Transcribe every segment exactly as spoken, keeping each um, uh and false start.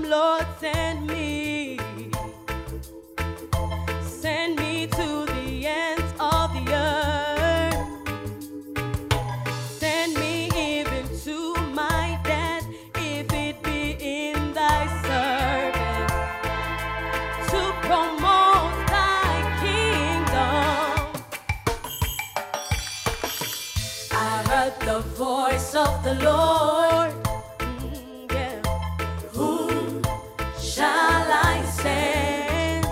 come, Lord, send me. Send me to the ends of the earth. Send me even to my death, if it be in thy service, to promote thy kingdom. I heard the voice of the Lord. Mm, yeah. Whom shall I send?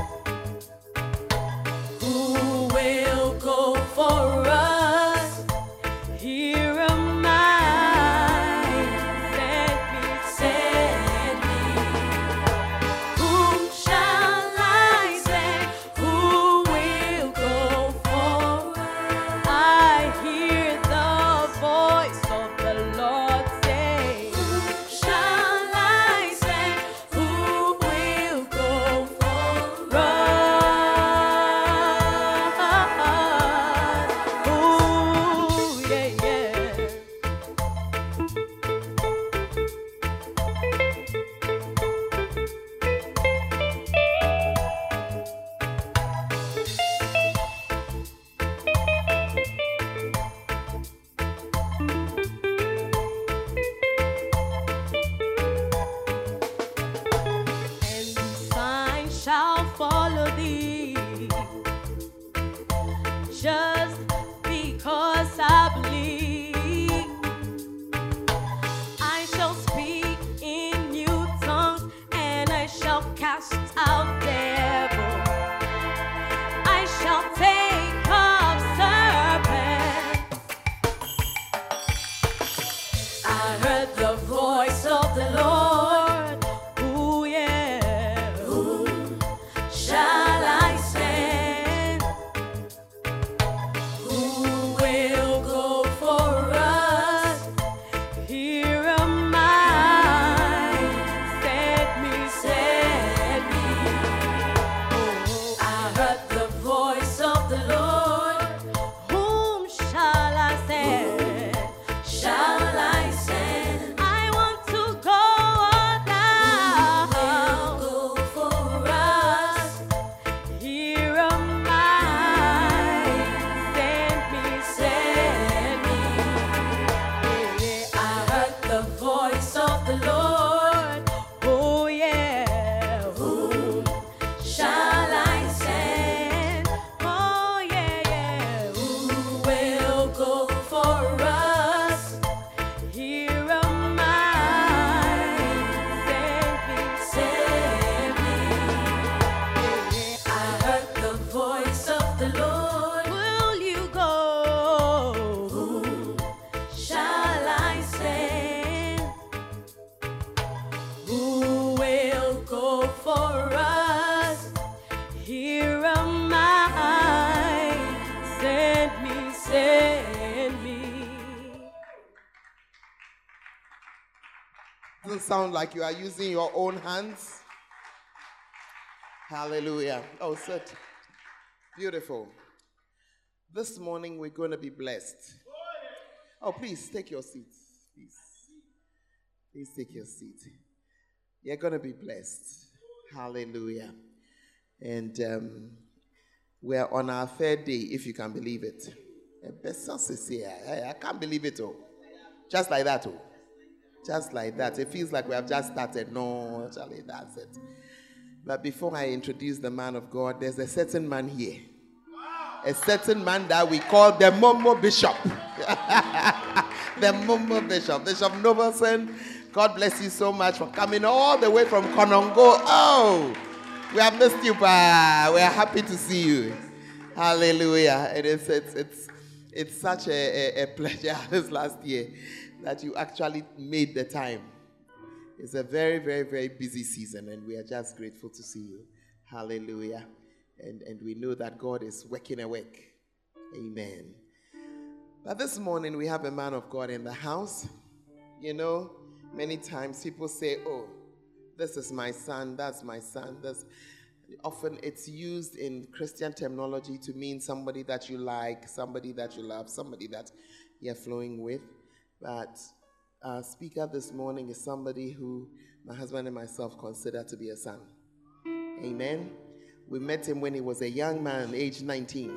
Who will go for us? Here am I. Send me, send me. Whom shall I send? Who will go for us? I hear the voice of the Lord say, whom shall I send? Who will go for us? Ooh, yeah, yeah. And these signs shall follow thee, just because I believe. I shall speak in new tongues, and I shall cast out devils. I shall take up serpents. I heard the voice of the Lord. Ooh, yeah. Whom shall I send? Who will go for us? Here am I. Send me, send me. Oh, I heard the voice of the Lord. Whom shall I send? Shall I send? I want to go now. Who will go for us? Here am I. Send me, send me. Yeah, I heard the voice of the Lord. Oh yeah. Whom shall I send? Oh yeah, yeah. Who will go for us? Here am I. Send me, send me. Yeah, I heard the voice of the Lord. Will you go? Whom shall I send? Who will go for us? Here am I. Send me, send me. Doesn't sound like you are using your own hands. Hallelujah. Oh, sit. Beautiful. This morning we're going to be blessed. Oh, please take your seats. Please. Please take your seat. You're going to be blessed. Hallelujah. And um, we're on our third day, if you can believe it. I can't believe it, oh. Just like that, oh. Just like that. It feels like we have just started. No, Charlie, that's it. But before I introduce the man of God, there's a certain man here. A certain man that we call the Momo Bishop. The Momo Bishop. Bishop Novelson, God bless you so much for coming all the way from Konongo. Oh, we have missed you, pa. We are happy to see you. Hallelujah. It is, it's, it's, it's such a, a, a pleasure this last year that you actually made the time. It's a very, very, very busy season, and we are just grateful to see you. Hallelujah. And, and we know that God is working a work. Amen. But this morning, we have a man of God in the house. You know, many times people say, oh, this is my son, that's my son. That's... Often it's used in Christian terminology to mean somebody that you like, somebody that you love, somebody that you're flowing with. But Our speaker this morning is somebody who my husband and myself consider to be a son. Amen. We met him when he was a young man, age nineteen.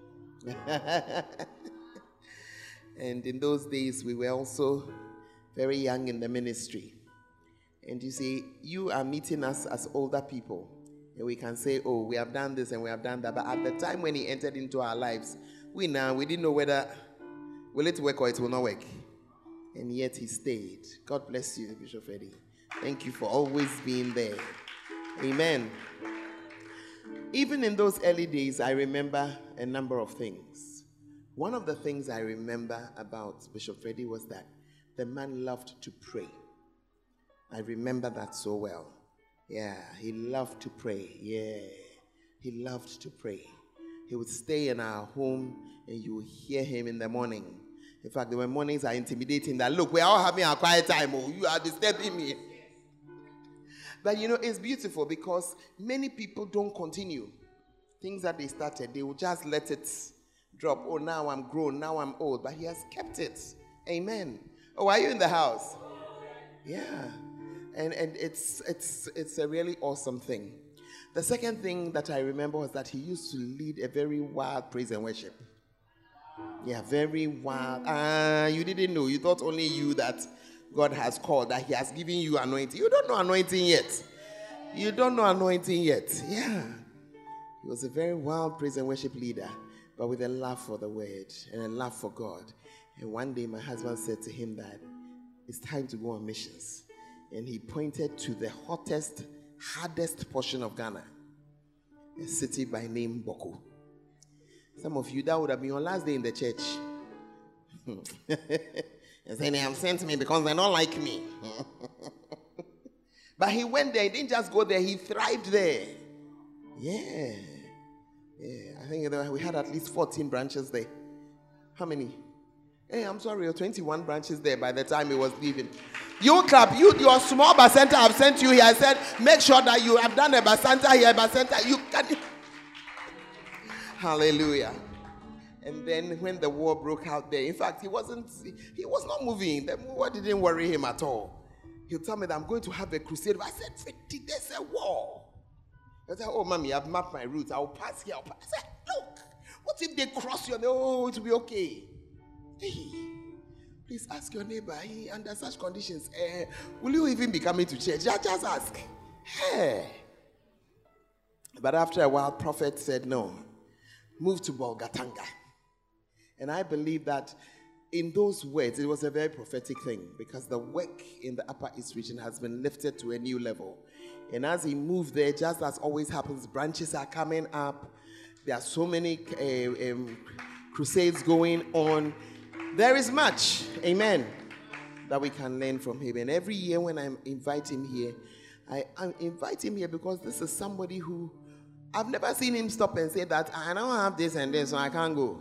And in those days, we were also very young in the ministry. And you see, you are meeting us as older people. And we can say, oh, we have done this and we have done that. But at the time when he entered into our lives, we now, we didn't know whether will it work or it will not work. And yet he stayed. God bless you, Bishop Eddie. Thank you for always being there. Amen. Even in those early days, I remember a number of things. One of the things I remember about Bishop Eddie was that the man loved to pray. I remember that so well. Yeah, he loved to pray. Yeah, he loved to pray. He would stay in our home and you would hear him in the morning. In fact, there were mornings are intimidating that, look, we're all having our quiet time. Oh, you are disturbing me. But you know, it's beautiful because many people don't continue. Things that they started, they will just let it drop. Oh, now I'm grown, now I'm old. But he has kept it. Amen. Oh, are you in the house? Yeah. And and it's it's it's a really awesome thing. The second thing that I remember was that he used to lead a very wild praise and worship. Yeah, very wild. Ah, uh, you didn't know. You thought only you that God has called, that he has given you anointing. You don't know anointing yet. You don't know anointing yet. Yeah. He was a very wild praise and worship leader, but with a love for the word and a love for God. And one day my husband said to him that it's time to go on missions. And he pointed to the hottest, hardest portion of Ghana, a city by name Boko. Some of you, that would have been your last day in the church. And saying, they have sent me because they don't like me. But he went there. He didn't just go there. He thrived there. Yeah. Yeah. I think we had at least fourteen branches there. How many? Hey, I'm sorry, twenty-one branches there by the time he was leaving. You clap, you, your small bacenta I've sent you here. I said, make sure that you have done a bacenta here, bacenta. You can. Hallelujah. And then when the war broke out there, in fact, he wasn't, he was not moving. The war didn't worry him at all. He'll tell me that I'm going to have a crusade. I said, there's a war. I said, oh, mommy, I've mapped my route. I'll pass here. I'll pass. I said, look, what if they cross you? Oh, it will be okay. Hey, please ask your neighbor, hey, under such conditions, uh, will you even be coming to church? Just, just ask. Hey. But after a while, prophet said, no, move to Bolgatanga. And I believe that in those words, it was a very prophetic thing because the work in the Upper East region has been lifted to a new level. And as he moved there, just as always happens, branches are coming up. There are so many uh, um, crusades going on. There is much, amen, that we can learn from him. And every year when I invite him here, I, I invite him here because this is somebody who, I've never seen him stop and say that, I don't have this and this, so I can't go.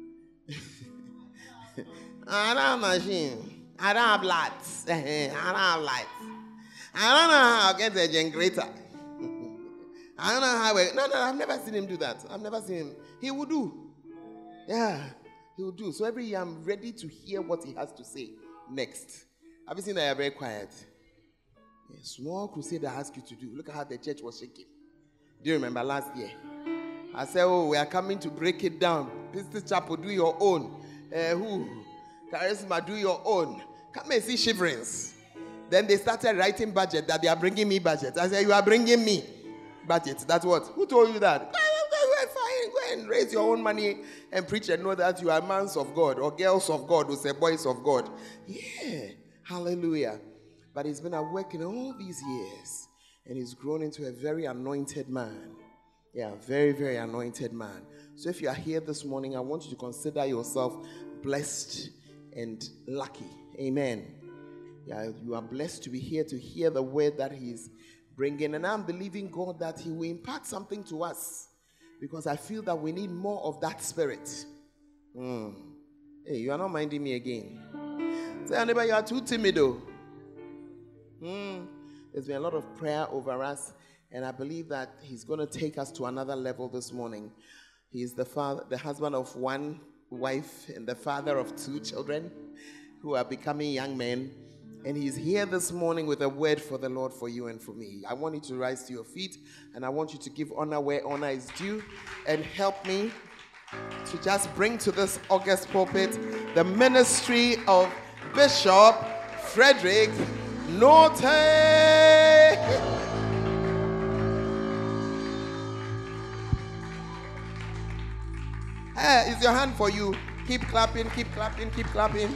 I don't have machine. I don't have lights. I don't have lights. I don't know how to get a generator. I don't know how. I, no, no, I've never seen him do that. I've never seen him. He will do. Yeah, he will do. So every year I'm ready to hear what he has to say next. Have you seen that you're very quiet? A small crusade I asked you to do. Look at how the church was shaking. Do you remember last year? I said, oh, we are coming to break it down. Pistis Chapel, do your own. Uh, who? Charisma, do your own. Come and see Shiverings. Then they started writing budget that they are bringing me budget. I said, you are bringing me budget. That's what? Who told you that? Fine, go and raise your own money and preach and know that you are men of God or girls of God who say boys of God. Yeah, hallelujah. But he's been at work in all these years and he's grown into a very anointed man. Yeah, very, very anointed man. So if you are here this morning, I want you to consider yourself blessed and lucky. Amen. Yeah, you are blessed to be here to hear the word that he's bringing. And I'm believing God that he will impart something to us because I feel that we need more of that spirit. Mm. Hey, you are not minding me again. Say, neighbor, you are too timid though. Mm. There's been a lot of prayer over us. And I believe that he's going to take us to another level this morning. He's the father, the husband of one wife and the father of two children who are becoming young men. And he's here this morning with a word for the Lord for you and for me. I want you to rise to your feet, and I want you to give honor where honor is due, and help me to just bring to this August pulpit the ministry of Bishop Frederick Norton. Hey, is your hand for you? Keep clapping, keep clapping, keep clapping.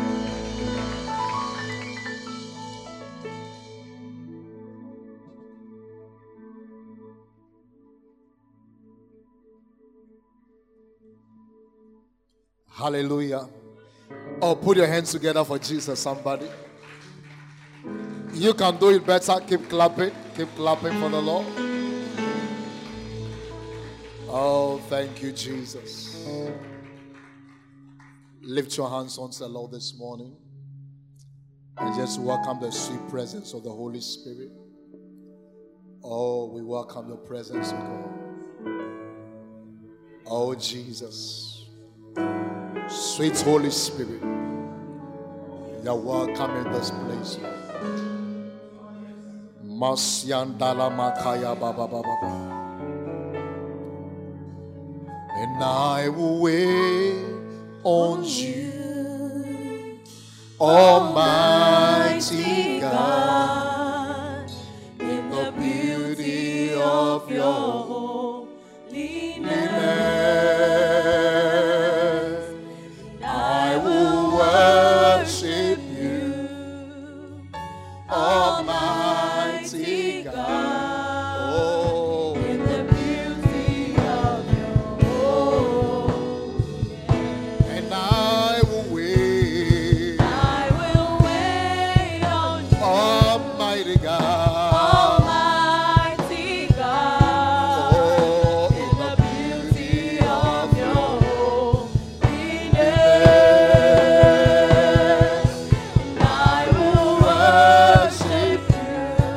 Hallelujah. Oh, put your hands together for Jesus, somebody. You can do it better. Keep clapping. Keep clapping for the Lord. Oh, thank you, Jesus. Lift your hands unto the Lord this morning and just welcome the sweet presence of the Holy Spirit. Oh, we welcome your presence, O God. Oh, Jesus. Sweet Holy Spirit, you're welcome in this place. Masyandala makaya baba baba. And I will wait on you, Almighty God, in the beauty of your holiness. I will worship you, Almighty God. Oh, in the beauty of your holiness. And I will wait. I will wait on you, Almighty God. Almighty God. Oh, in the beauty of your holiness. And I will worship you,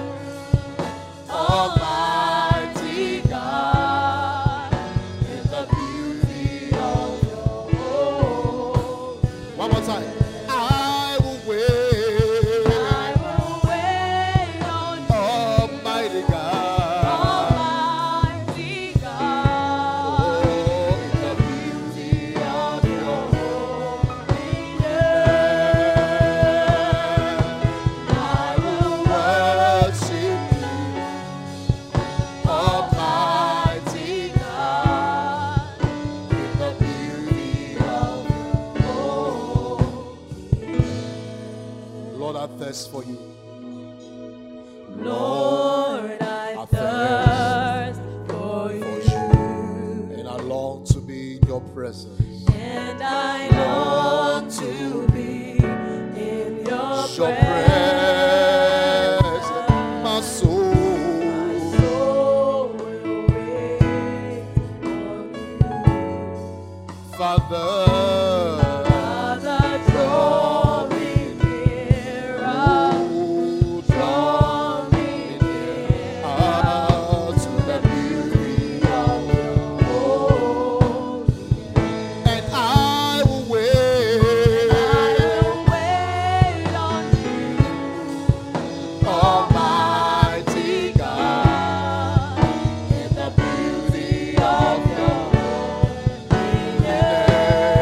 Almighty God, in the beauty of your holiness. One more time. I will wait. I will wait on you, Almighty God. Almighty God. Oh, in the beauty of your holiness. I will worship you, Almighty God, in the beauty of your holiness. Lord, I thirst for you. Lord, I I thirst for you, And I long to be in your presence. and I long to be in your Your presence. presence, my soul. My soul will wait on you. Father, Father, draw me nearer, oh, draw me nearer ah, to the beauty of your holiness. and I will wait. I will wait on you, Almighty God, in the beauty of your holiness.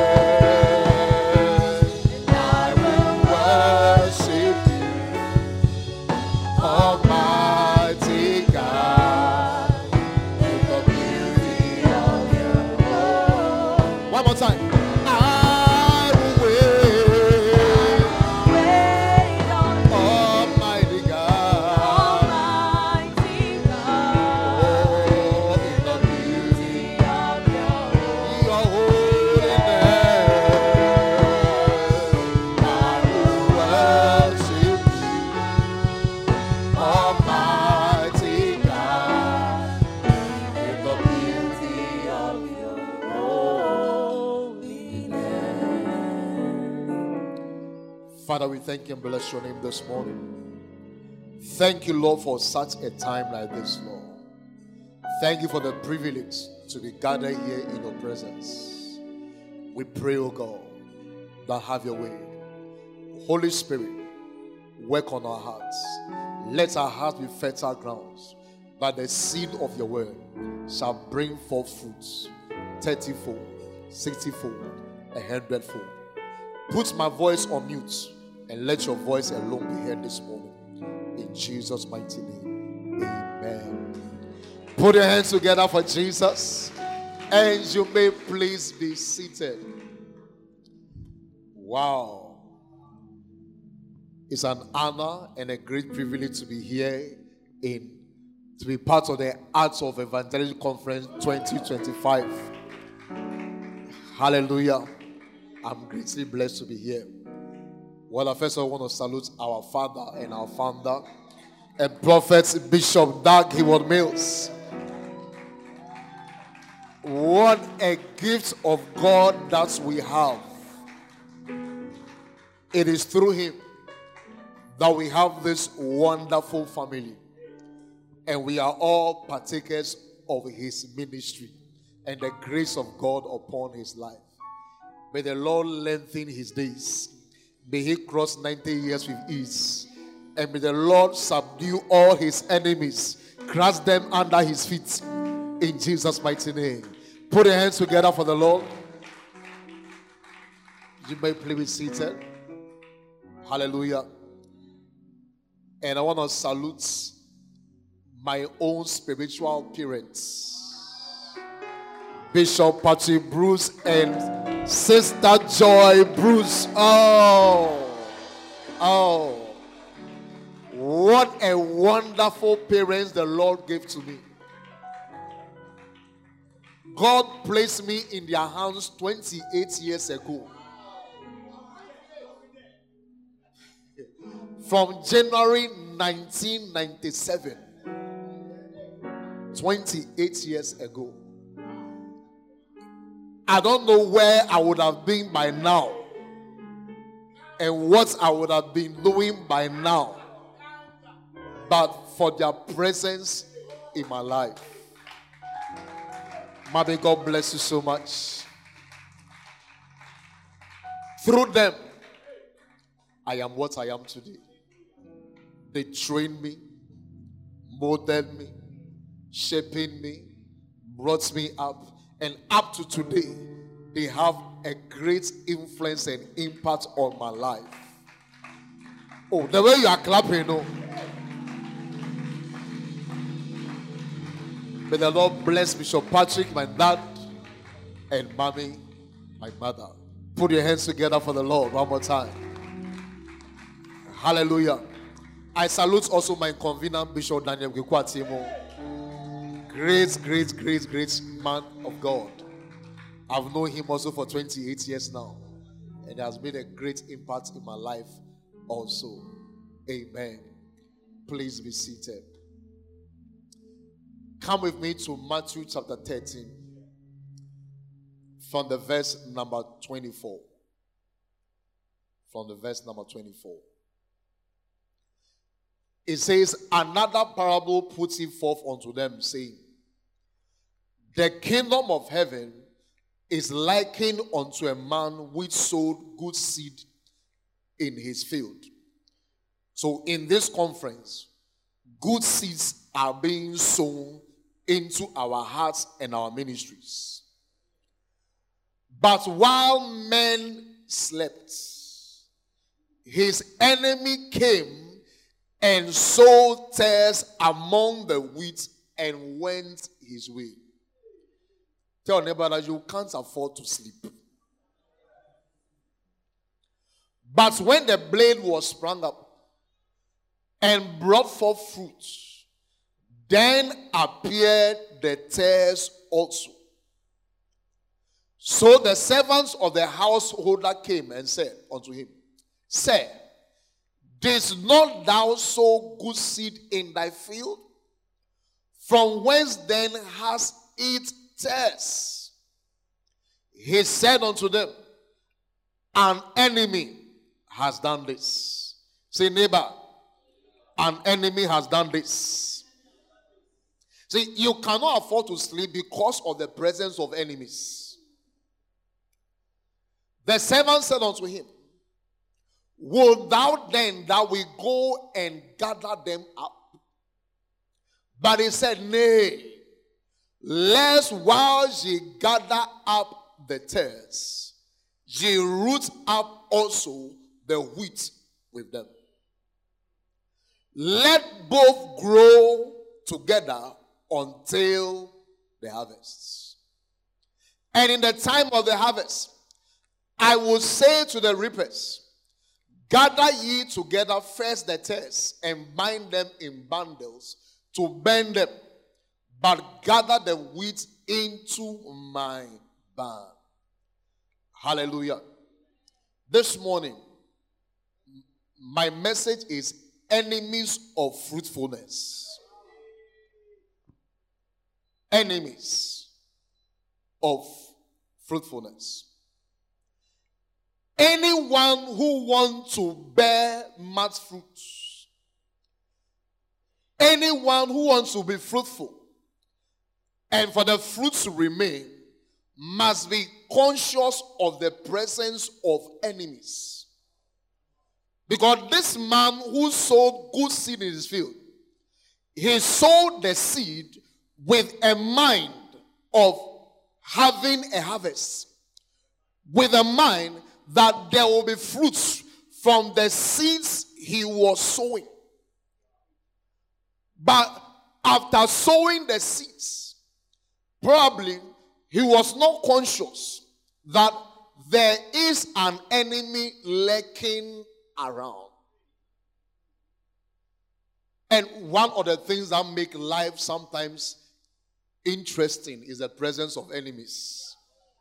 And I will worship you, Almighty God, in the beauty of your holiness. one more time. I will wait, Wait on you, Almighty God, Almighty God, oh, in the beauty beauty of your of your holiness. I will worship you, Almighty God, in the beauty of your holiness. Father, we thank you and bless your name this morning. Thank you, Lord, for such a time like this, Lord. Thank you for the privilege to be gathered here in your presence. We pray, O God, that have your way. Holy Spirit, work on our hearts. Let our hearts be fertile grounds, that the seed of your word shall bring forth fruits, thirty-fold, sixty-fold, a hundredfold. Put my voice on mute and let your voice alone be heard this morning. In Jesus' mighty name, amen. Put your hands together for Jesus, and you may please be seated. Wow. It's an honor and a great privilege to be here in to be part of the Arts of Evangelism Conference twenty twenty-five. Hallelujah. I'm greatly blessed to be here. Well, I first of all want to salute our father and our founder, and Prophet Bishop Dag Heward-Mills. What a gift of God that we have. It is through him that we have this wonderful family. And we are all partakers of his ministry and the grace of God upon his life. May the Lord lengthen his days. May he cross ninety years with ease. And may the Lord subdue all his enemies, crush them under his feet. In Jesus' mighty name. Put your hands together for the Lord. You may please be seated. Hallelujah. And I want to salute my own spiritual parents, Bishop Patrick Bruce and Sister Joy Bruce. Oh, oh, what a wonderful parents the Lord gave to me. God placed me in their hands twenty-eight years ago. From January nineteen ninety-seven. twenty-eight years ago. I don't know where I would have been by now and what I would have been doing by now, but for their presence in my life. Mother, God bless you so much. Through them, I am what I am today. They trained me, molded me, shaping me, brought me up, and up to today, they have a great influence and impact on my life. Oh, the way you are clapping, you know. May the Lord bless Bishop Patrick, my dad, and mommy, my mother. Put your hands together for the Lord one more time. Hallelujah. I salute also my convener, Bishop Daniel Gekwatimo. Great, great, great, great man of God. I've known him also for twenty-eight years now. And has made a great impact in my life also. Amen. Please be seated. Come with me to Matthew chapter thirteen. From the verse number twenty-four. From the verse number twenty-four. It says, another parable put he forth unto them, saying, the kingdom of heaven is likened unto a man which sowed good seed in his field. So in this conference, good seeds are being sown into our hearts and our ministries. But while men slept, his enemy came and sowed tares among the wheat and went his way. Tell your neighbor that you can't afford to sleep. But when the blade was sprung up and brought forth fruit, then appeared the tares also. So the servants of the householder came and said unto him, Sir, didst not thou sow good seed in thy field? From whence then hast it tares? He said unto them, an enemy has done this. Say, neighbor, an enemy has done this. See, you cannot afford to sleep because of the presence of enemies. The servant said unto him, Wilt thou then that we go and gather them up? But he said, nay, lest while ye gather up the tares, ye root up also the wheat with them. Let both grow together until the harvest. And in the time of the harvest, I will say to the reapers, gather ye together first the tares, and bind them in bundles to burn them, but gather the wheat into my barn. Hallelujah. This morning, my message is enemies of fruitfulness. Enemies of fruitfulness. Anyone who wants to bear much fruit, anyone who wants to be fruitful, and for the fruit to remain, must be conscious of the presence of enemies. Because this man who sowed good seed in his field, he sowed the seed with a mind of having a harvest, with a mind that there will be fruits from the seeds he was sowing. But after sowing the seeds, probably he was not conscious that there is an enemy lurking around. And one of the things that make life sometimes interesting is the presence of enemies.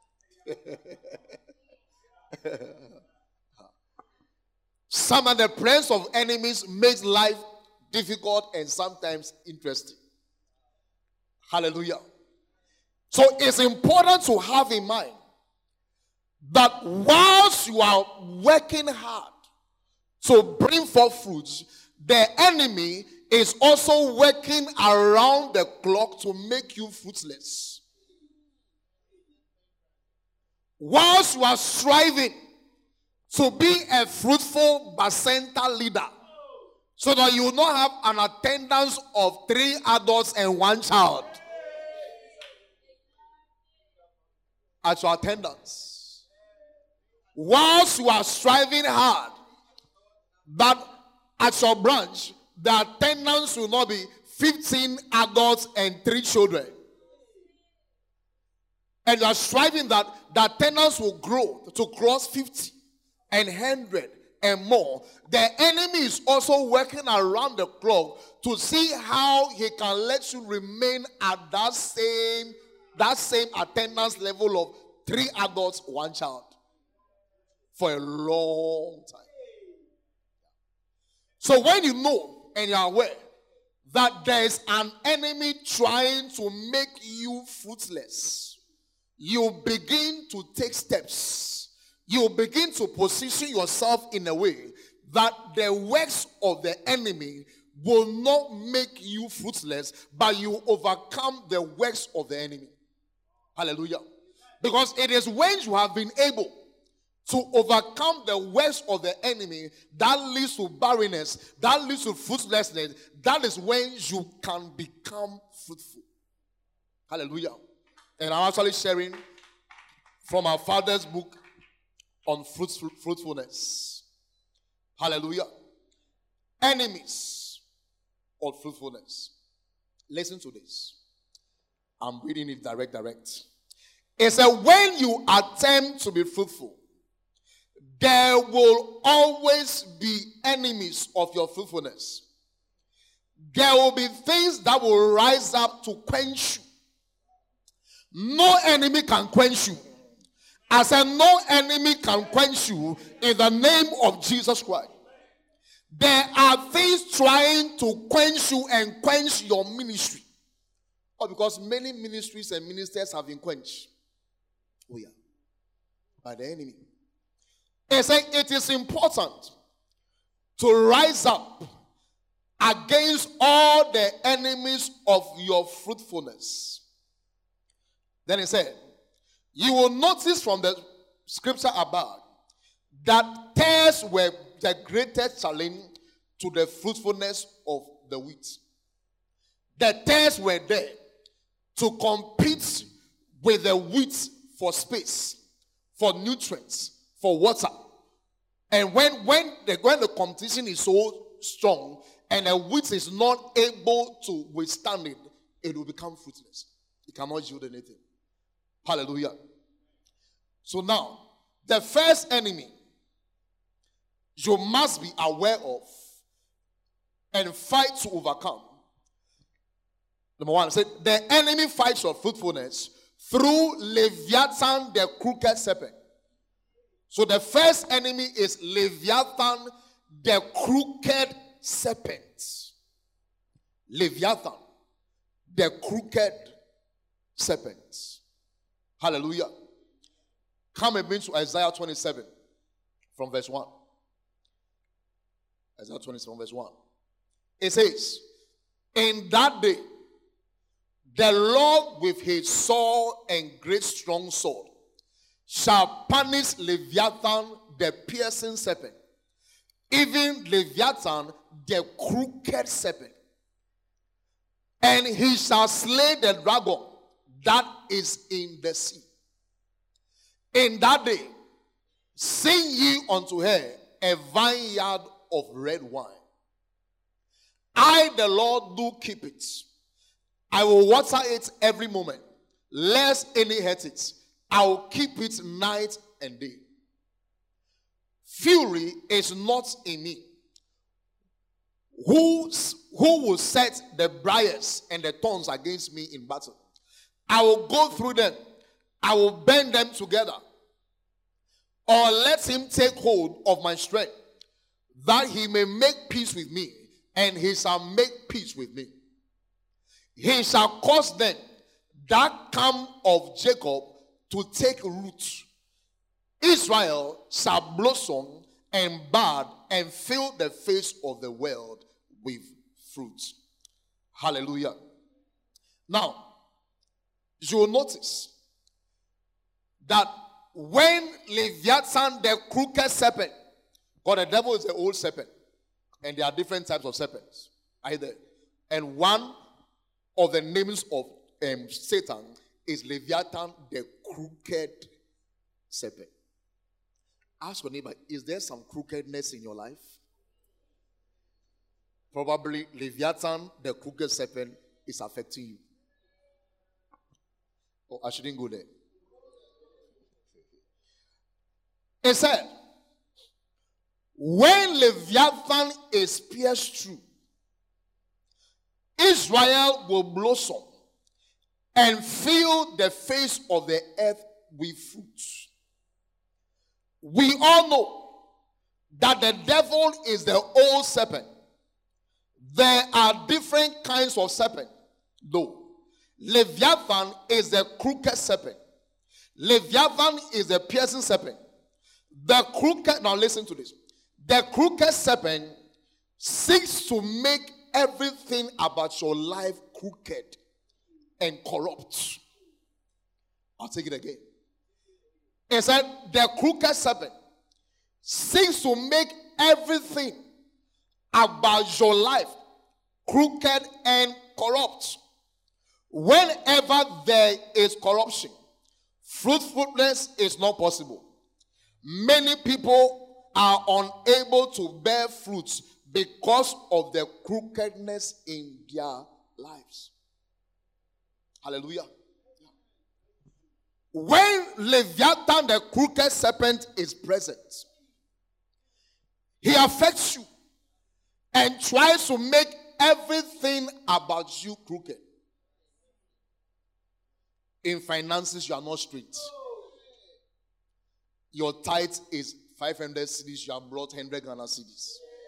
Some of the presence of enemies makes life difficult and sometimes interesting. Hallelujah. So it's important to have in mind that whilst you are working hard to bring forth fruits, the enemy is also working around the clock to make you fruitless. Whilst you are striving to be a fruitful bacenta leader, so that you will not have an attendance of three adults and one child at your attendance. Whilst you are striving hard, that at your branch, the attendance will not be fifteen adults and three children. And you are striving that the attendance will grow to cross fifty and one hundred and more. The enemy is also working around the clock to see how he can let you remain at that same, that same attendance level of three adults, one child for a long time. So when you know and you are aware that there is an enemy trying to make you fruitless, you begin to take steps. You begin to position yourself in a way that the works of the enemy will not make you fruitless, but you overcome the works of the enemy. Hallelujah. Because it is when you have been able to overcome the works of the enemy that leads to barrenness, that leads to fruitlessness, that is when you can become fruitful. Hallelujah. And I'm actually sharing from our father's book on fruitful, fruitfulness. Hallelujah. Enemies of fruitfulness. Listen to this. I'm reading it direct, direct. It said, when you attempt to be fruitful, there will always be enemies of your fruitfulness. There will be things that will rise up to quench you. No enemy can quench you. I said, no enemy can quench you in the name of Jesus Christ. There are things trying to quench you and quench your ministry. Or because many ministries and ministers have been quenched. Oh yeah. By the enemy. It said it is important to rise up against all the enemies of your fruitfulness. Then he said, you will notice from the scripture above that tares were the greatest challenge to the fruitfulness of the wheat. The tares were there to compete with the wheat for space, for nutrients, for water. And when, when, the, when the competition is so strong and the wheat is not able to withstand it, it will become fruitless. It cannot yield anything. Hallelujah. So now, the first enemy you must be aware of and fight to overcome. Number one, said the enemy fights your fruitfulness through Leviathan, the crooked serpent. So the first enemy is Leviathan, the crooked serpent. Leviathan, the crooked serpent. Hallelujah. Come and bring to Isaiah twenty-seven from verse one. Isaiah twenty-seven verse one. It says, in that day, the Lord with his sword and great strong sword shall punish Leviathan, the piercing serpent, even Leviathan, the crooked serpent. And he shall slay the dragon that is in the sea. In that day, sing ye unto her a vineyard of red wine. I, the Lord, do keep it. I will water it every moment, lest any hurt it. I will keep it night and day. Fury is not in me. Who, who will set the briars and the thorns against me in battle? I will go through them. I will bend them together. Or let him take hold of my strength, that he may make peace with me, and he shall make peace with me. He shall cause them that come of Jacob to take root. Israel shall blossom and bud and fill the face of the world with fruit. Hallelujah. Now, you will notice that when Leviathan, the crooked serpent, because the devil is the old serpent, and there are different types of serpents, either, and one of the names of um, Satan is Leviathan, the crooked serpent. Ask your neighbor, is there some crookedness in your life? Probably Leviathan, the crooked serpent, is affecting you. Oh, I shouldn't go there. It said, when Leviathan is pierced through, Israel will blossom and fill the face of the earth with fruits. We all know that the devil is the old serpent. There are different kinds of serpent, though. Leviathan is the crooked serpent. Leviathan is the piercing serpent. The crooked, now listen to this. The crooked serpent seeks to make everything about your life crooked and corrupt. I'll take it again. It said the crooked serpent seeks to make everything about your life crooked and corrupt. Whenever there is corruption, fruitfulness is not possible. Many people are unable to bear fruits because of the crookedness in their lives. Hallelujah. When Leviathan, the crooked serpent, is present, he affects you and tries to make everything about you crooked. In finances, you are not straight. Your tithe is five hundred cedis, you have brought one hundred Ghana cedis.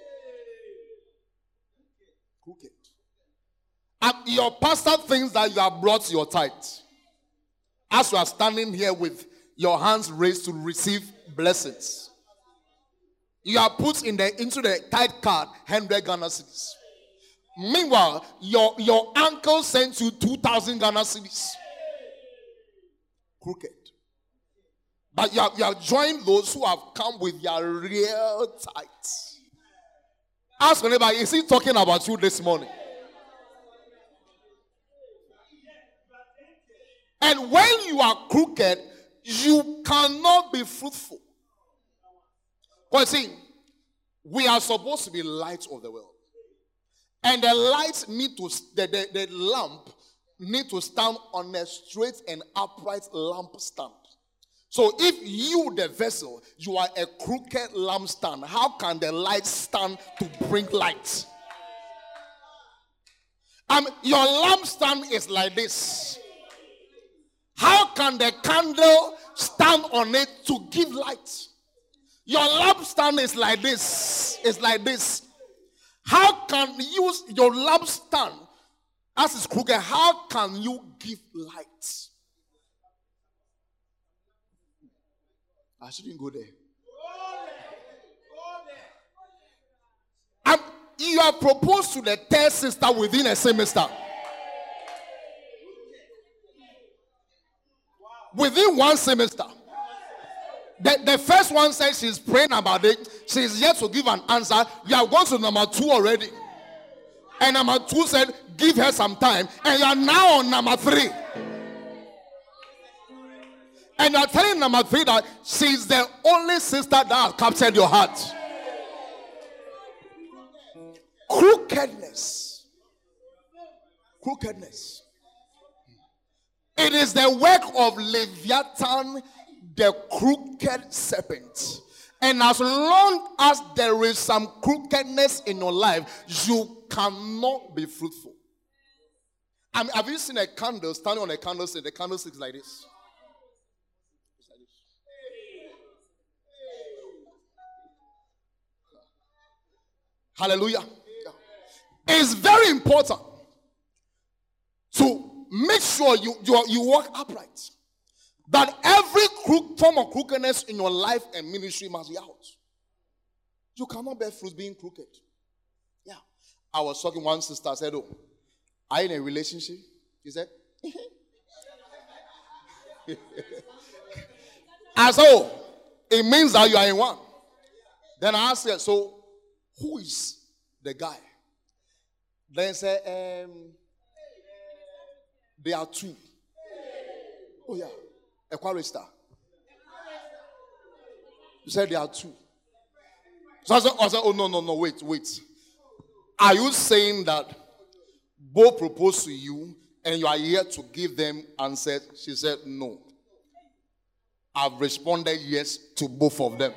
Crooked. And your pastor thinks that you have brought your tithe. As you are standing here with your hands raised to receive blessings, you are put in the into the tithe card one hundred Ghana cedis. Meanwhile, your, your uncle sent you two thousand Ghana cedis. Crooked. But you have, you have joined those who have come with their real tithes. Ask your neighbor, is he talking about you this morning? And when you are crooked, you cannot be fruitful. Because see, we are supposed to be lights of the world. And the lights need to, the, the, the lamp need to stand on a straight and upright lamp stand. So if you, the vessel, you are a crooked lampstand, how can the light stand to bring light? Um, your lampstand is like this. How can the candle stand on it to give light? Your lampstand is like this. It's like this. How can you use your lampstand as it's crooked? How can you give light? I shouldn't go there. And you are proposed to the third sister within a semester. Within one semester. The, the first one says she's praying about it. She's yet to give an answer. You have gone to number two already. And number two said, give her some time. And you are now on number three. And you are telling number three that she's the only sister that has captured your heart. Crookedness. Crookedness. It is the work of Leviathan, the crooked serpent. And as long as there is some crookedness in your life, you cannot be fruitful. I mean, have you seen a candle standing on a candlestick? The candlestick is like this. It's like this. Hallelujah. It's very important to make sure you, you, you walk upright. That every crook, form of crookedness in your life and ministry must be out. You cannot bear fruit being crooked. Yeah. I was talking to one sister. I said, oh, are you in a relationship? She said, I said, oh, it means that you are in one. Then I asked her, so who is the guy? Then said, um, there are two. Oh, yeah. A chorister. You said there are two. So I said, I said, oh, no, no, no, wait, wait. Are you saying that both proposed to you and you are here to give them answers? She said, no. I've responded yes to both of them.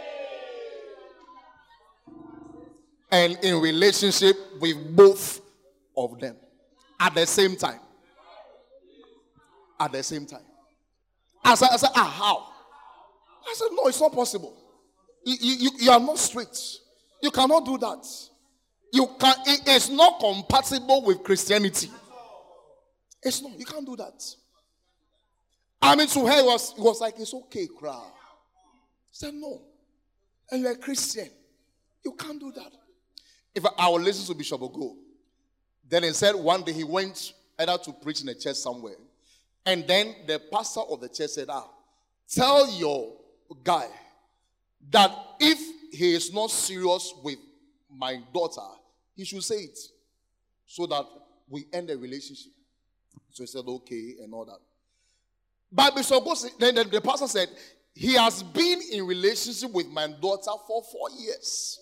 And in relationship with both of them at the same time. At the same time. I said, I said, ah, how? I said, no, it's not possible. You, you, you are not straight. You cannot do that. You can. It is not compatible with Christianity. It's not. You can't do that. I mean, to her, it was, it was like, it's okay, crowd. I said, no. And you're a Christian. You can't do that. If I, I will listen to Bishop Ogo, then he said one day he went either to preach in a church somewhere. And then the pastor of the church said, ah, tell your guy that if he is not serious with my daughter, he should say it so that we end the relationship. So he said, okay, and all that. But Bishop Ogo, then the, the pastor said, he has been in relationship with my daughter for four years.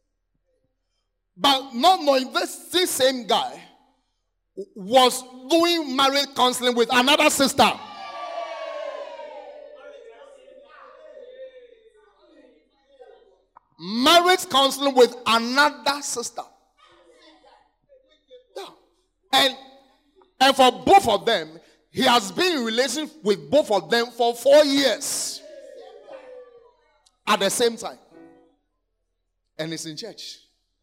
But not knowing this, this same guy was doing marriage counseling with another sister. Marriage counseling with another sister. Yeah. And, and for both of them, he has been in relation with both of them for four years. At the same time. And he's in church.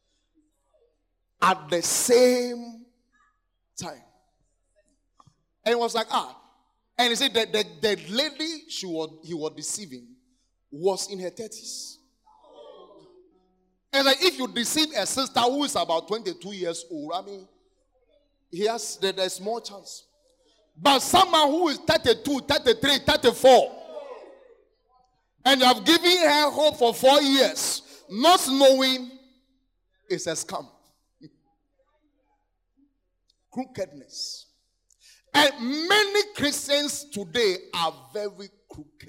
At the same time. And it was like, ah. And he said that the, the lady she was, he was deceiving was in her thirties. And like, if you deceive a sister who is about twenty-two years old, I mean, he has, there, there's more chance. But someone who is thirty-two, thirty-three, thirty-four, And you have given her hope for four years, not knowing it's a scam. Crookedness. And many Christians today are very crooked.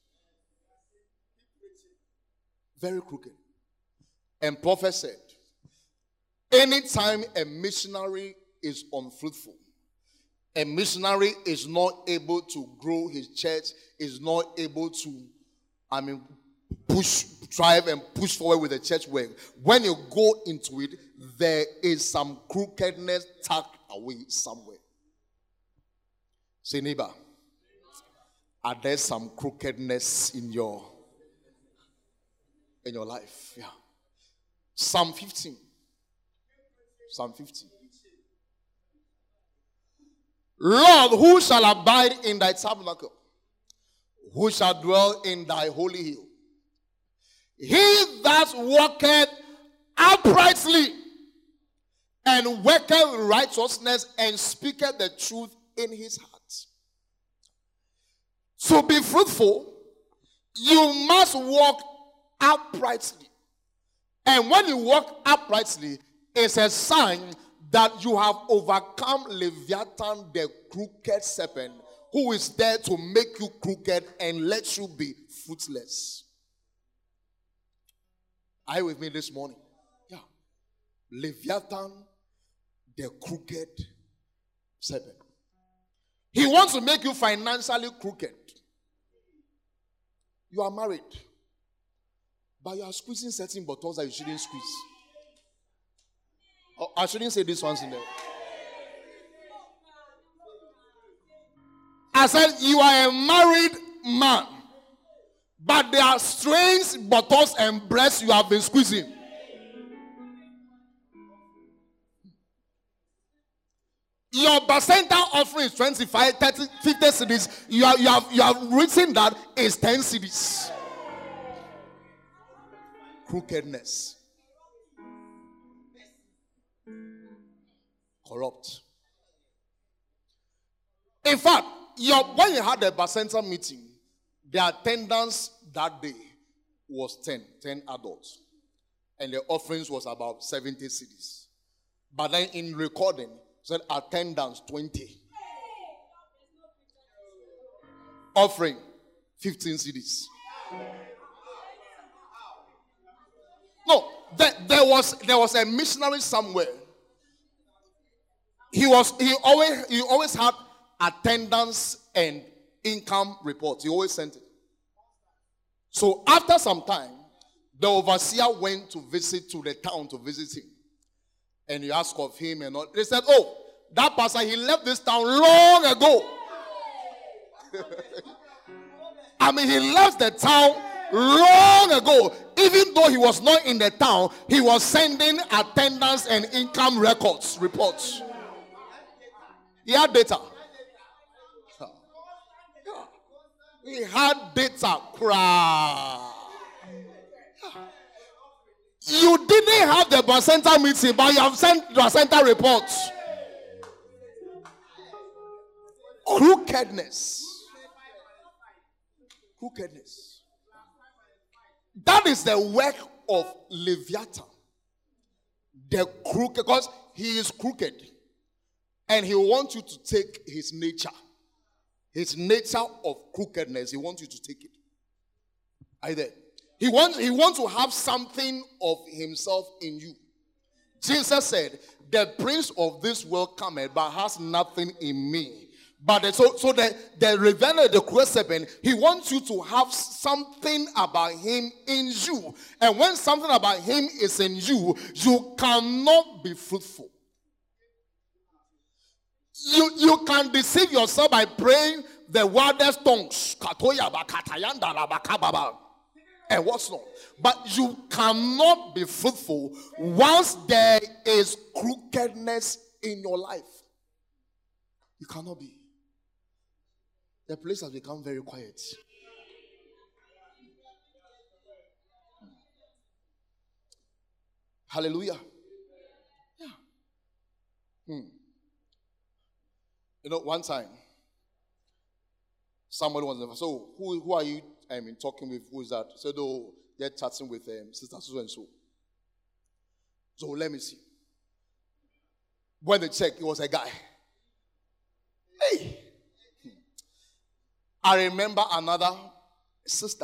Very crooked. And prophet said, anytime a missionary is unfruitful, a missionary is not able to grow his church, is not able to, I mean, push, drive and push forward with the church work. When you go into it, there is some crookedness tucked away somewhere. Say, neighbor, are there some crookedness in your in your life? Yeah. Psalm fifteen. Psalm fifteen. Lord, who shall abide in thy tabernacle? Who shall dwell in thy holy hill? He that walketh uprightly and worketh righteousness and speaketh the truth in his heart. To be fruitful, you must walk uprightly. And when you walk uprightly, it's a sign that you have overcome Leviathan, the crooked serpent, who is there to make you crooked and let you be fruitless. Are you with me this morning? Yeah. Leviathan, the crooked serpent. He wants to make you financially crooked. You are married, but you are squeezing certain bottles that you shouldn't squeeze. Oh, I shouldn't say this once in there. I said you are a married man, but there are strange bottles and breasts you have been squeezing. Your percentile offering is twenty-five, thirty, fifty cedis. You, are, you, have, you have written that is ten cedis. Crookedness. Corrupt. In fact, your, when you had the percentile meeting, the attendance that day was ten, ten adults. And the offerings was about seventy cedis. But then in recording, said attendance twenty. Offering fifteen cedis. No, there, there was there was a missionary somewhere. He was he always he always had attendance and income reports. He always sent it. So after some time, the overseer went to visit to the town to visit him. And you ask of him and all. They said, oh, that pastor, he left this town long ago. I mean, he left the town long ago. Even though he was not in the town, he was sending attendance and income records, reports. He had data. He had data. You didn't have the percentile meeting, but you have sent percentile reports. Crookedness. Crookedness. That is the work of Leviathan. The crooked, because he is crooked. And he wants you to take his nature. His nature of crookedness. He wants you to take it. Are you there? He wants, he wants to have something of himself in you. Jesus said, the prince of this world cometh, but has nothing in me. But the, so, so the, the revealer, the crooked serpent, he wants you to have something about him in you. And when something about him is in you, you cannot be fruitful. You, you can deceive yourself by praying the wildest tongues. And what's not. But you cannot be fruitful once there is crookedness in your life. You cannot be. The place has become very quiet. Hallelujah. Yeah. Hmm. You know, one time, somebody was there. So, who, who are you I mean, talking with who is that? Said, oh, they're chatting with um, Sister so and so. So let me see. When they checked, it was a guy. Hey! I remember another sister.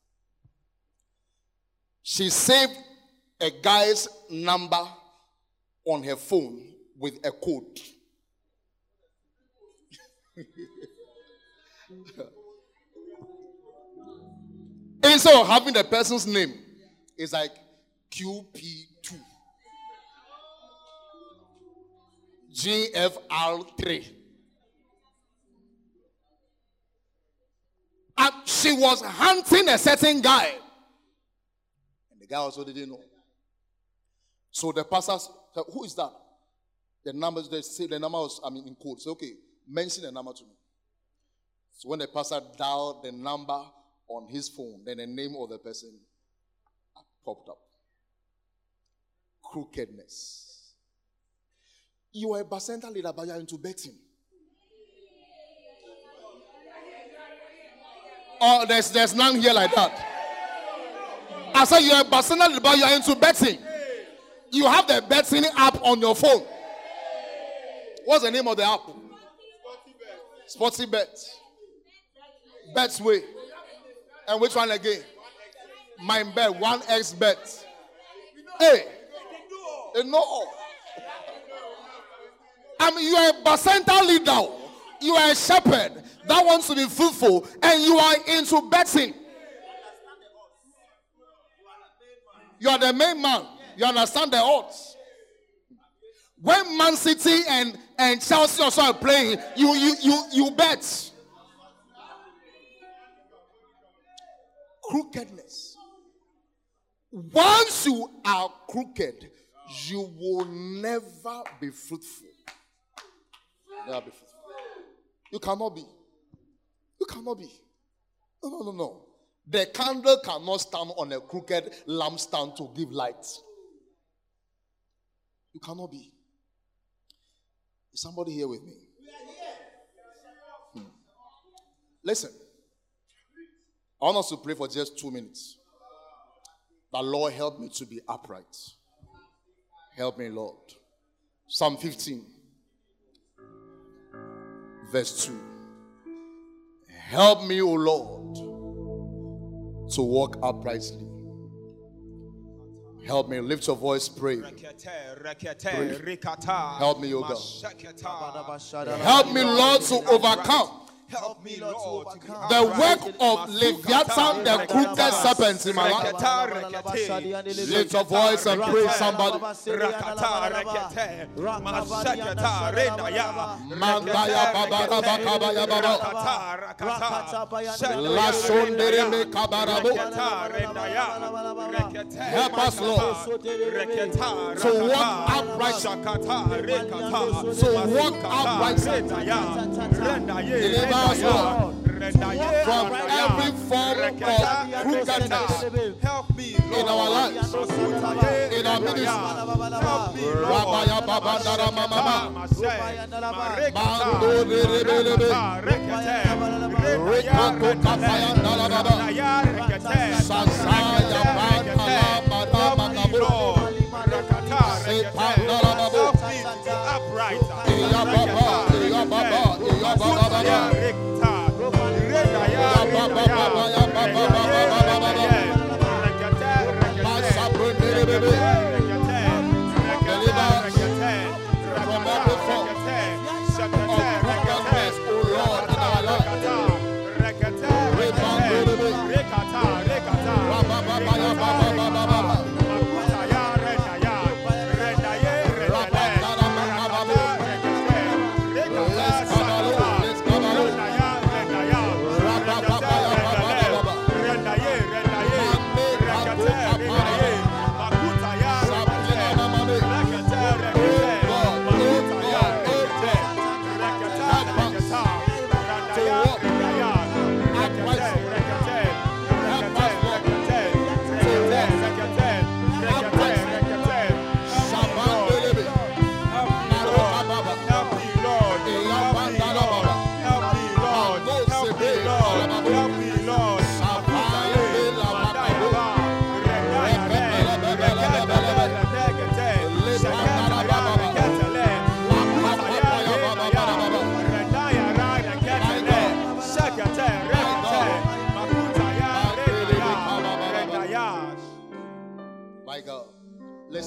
She saved a guy's number on her phone with a code. Instead of having the person's name, it's like Q P two, G F R three. And she was hunting a certain guy. And the guy also didn't know. So the pastor said, who is that? The numbers, they say the number was, I mean, in code. So, okay, mention the number to me. So when the pastor dialed the number on his phone, then the name of the person popped up. Crookedness. You are a bacenta leader, but you are into betting. Oh, there's, there's none here like that. I said you are a bacenta leader, but you are into betting. You have the betting app on your phone. What's the name of the app? Sporty Bet. Betsway. And which one again? Mind Bet. One X Bet. Hey. They know all. I mean, you are a bacenta leader. You are a shepherd that wants to be fruitful, and you are into betting. You are the main man. You understand the odds. When Man City and, and Chelsea also are playing, you, you, you, you bet. Crookedness. Once you are crooked, you will never be fruitful. Never be fruitful. You cannot be. You cannot be. No, no, no, no. The candle cannot stand on a crooked lampstand to give light. You cannot be. Is somebody here with me? Hmm. Listen. I want us to pray for just two minutes. The Lord help me to be upright. Help me, Lord. Psalm fifteen, verse two. Help me, O Lord, to walk uprightly. Help me. Lift your voice, pray. Pray. Help me, O God. Help me, Lord, to overcome Help me, Lord, to overcome the work of Leviathan, the crooked serpent in my life. Lift your voice and pray, somebody. Mandaya babara bakabaya baba. Lashondere me kabarabo. Help us, Lord, to walk upright. To walk upright. Deliver us, Lord, from every form of crookedness in our lives, in our ministry. Rabaya babandara mama. Mando rebelebe. Rekako kapayandara baba. Sasaya bandala madama nabo. Sepandara babo. Iya baba, iya baba, iya baba baba.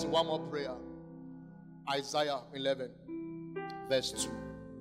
one more prayer. Isaiah eleven, verse two.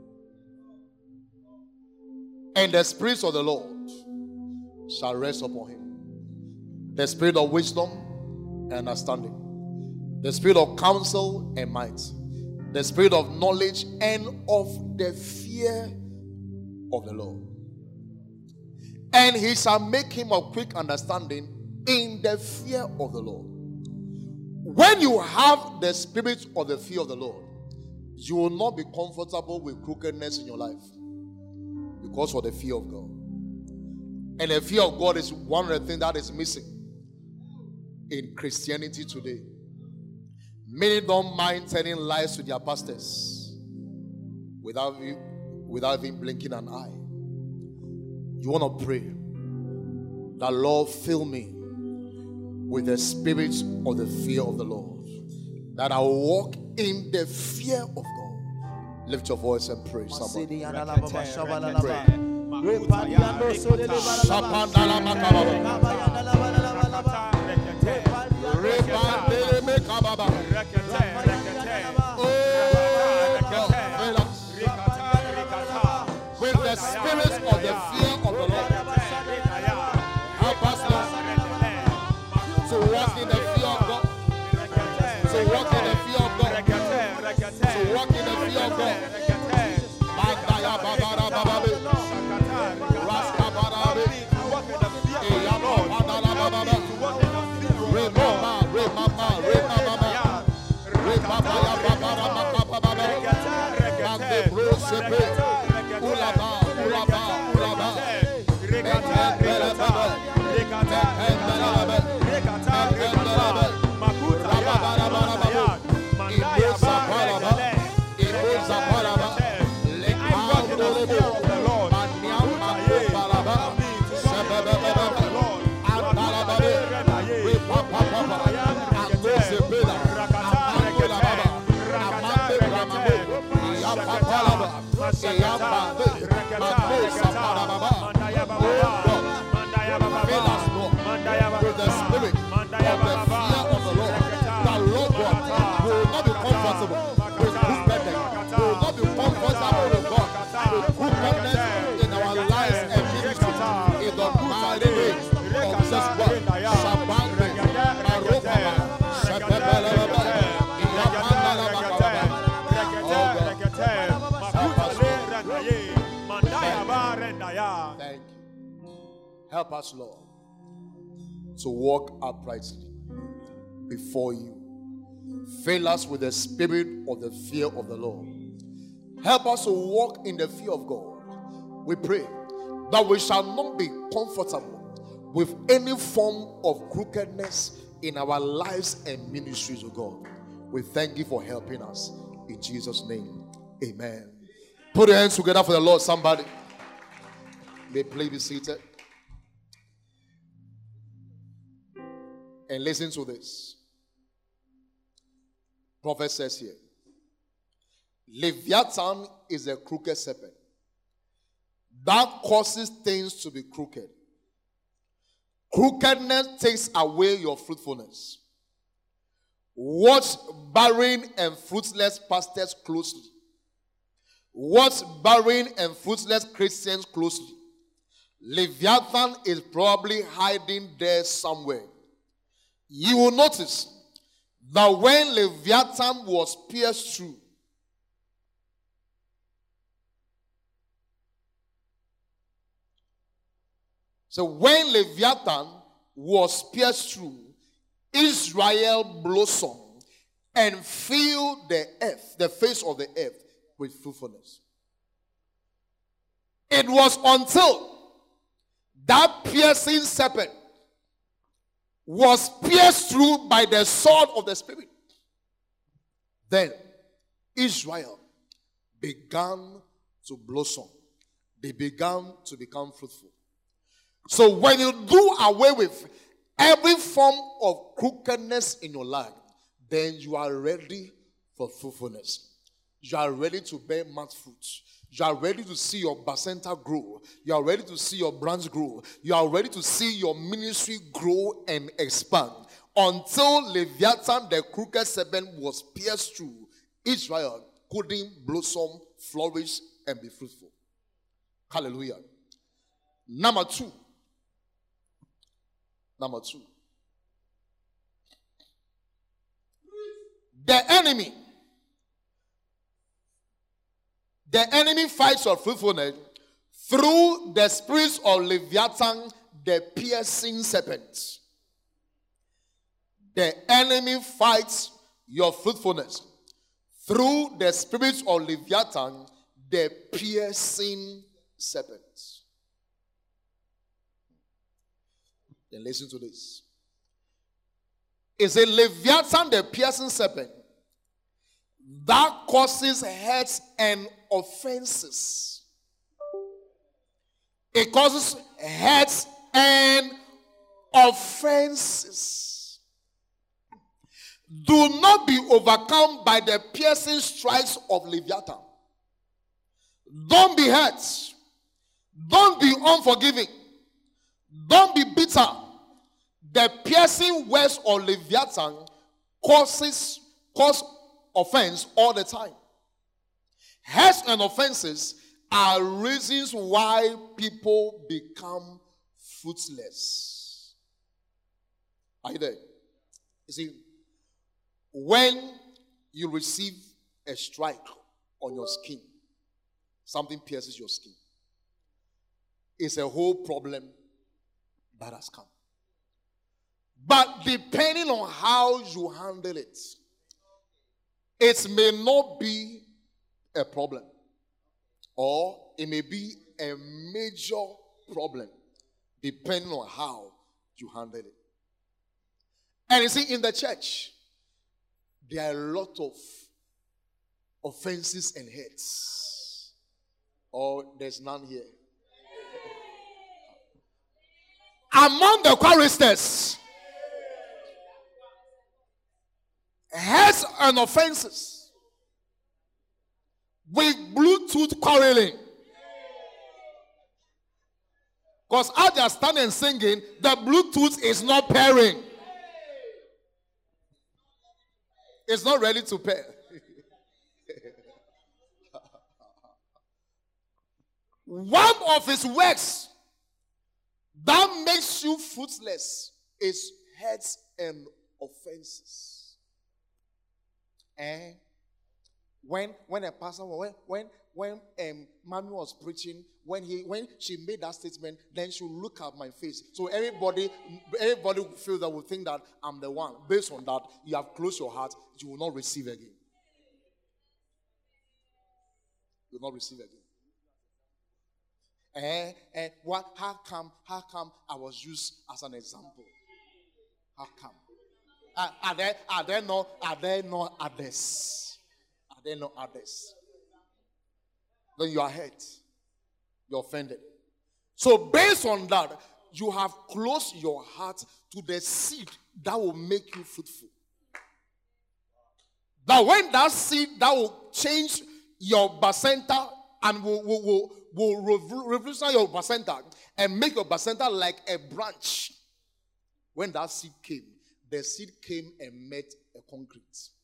And the Spirit of the Lord shall rest upon him, the Spirit of wisdom and understanding, the Spirit of counsel and might, the Spirit of knowledge and of the fear of the Lord. And he shall make him of quick understanding in the fear of the Lord. When you have the spirit of the fear of the Lord, you will not be comfortable with crookedness in your life because of the fear of God. And the fear of God is one of the things that is missing in Christianity today. Many don't mind telling lies to their pastors without, without even blinking an eye. You want to pray that, Lord, fill me with the spirit of the fear of the Lord, that I will walk in the fear of God. Lift your voice and pray. Somebody. With the spirit of the fear of the Lord, help us, Lord, to walk in the fear of God, to walk in the fear of God, to walk in the fear of God. Thank you. Help us, Lord, to walk uprightly before you. Fill us with the spirit of the fear of the Lord. Help us to walk in the fear of God. We pray that we shall not be comfortable with any form of crookedness in our lives and ministries of God. We thank you for helping us. In Jesus' name, amen. Put your hands together for the Lord, somebody. May please be seated. And listen to this. Prophet says here, Leviathan is a crooked serpent that causes things to be crooked. Crookedness takes away your fruitfulness. Watch barren and fruitless pastors closely. Watch barren and fruitless Christians closely. Leviathan is probably hiding there somewhere. You will notice that when Leviathan was pierced through, so when Leviathan was pierced through, Israel blossomed and filled the earth, the face of the earth, with fruitfulness. It was until that piercing serpent was pierced through by the sword of the Spirit, then Israel began to blossom. They began to become fruitful. So when you do away with every form of crookedness in your life, then you are ready for fruitfulness. You are ready to bear much fruit. You are ready to see your bacenta grow. You are ready to see your branch grow. You are ready to see your ministry grow and expand. until Leviathan, the crooked serpent, was pierced through, Israel couldn't blossom, flourish, and be fruitful. Hallelujah. Number two. Number two. The enemy. The enemy fights your fruitfulness through the spirits of Leviathan, the piercing serpent. The enemy fights your fruitfulness through the spirits of Leviathan, the piercing serpent. Then listen to this. It's a Leviathan, the piercing serpent, that causes hurts and offenses. It causes hurts and offenses. Do not be overcome by the piercing strikes of Leviathan. Don't be hurt. Don't be unforgiving. Don't be bitter. The piercing words of Leviathan causes cause offense all the time. Hurts and offenses are reasons why people become fruitless. Are you there? You see, when you receive a strike on your skin, something pierces your skin, it's a whole problem that has come. But depending on how you handle it, it may not be a problem, or it may be a major problem, depending on how you handle it. And you see, in the church, there are a lot of offenses and hurts. Or there's none here. Among the choristers, hurts and offenses with Bluetooth quarreling. Because as they are standing and singing, the Bluetooth is not pairing. It's not ready to pair. One of his works that makes you fruitless is hurts and offenses. And when when a pastor when when when um Mommy was preaching, when he when she made that statement, then she would look at my face. So everybody everybody will feel that will think that I'm the one. Based on that, you have closed your heart, you will not receive again. You will not receive again. Eh, eh, what? How come? How come I was used as an example? How come? Are, are there? Are there no? Are there no others? Are there no others? Then you are hurt. You're offended. So based on that, you have closed your heart to the seed that will make you fruitful. Now, when that seed that will change your placenta and will will will will revolutionize your placenta and make your placenta like a branch. When that seed came, the seed came and met a concrete.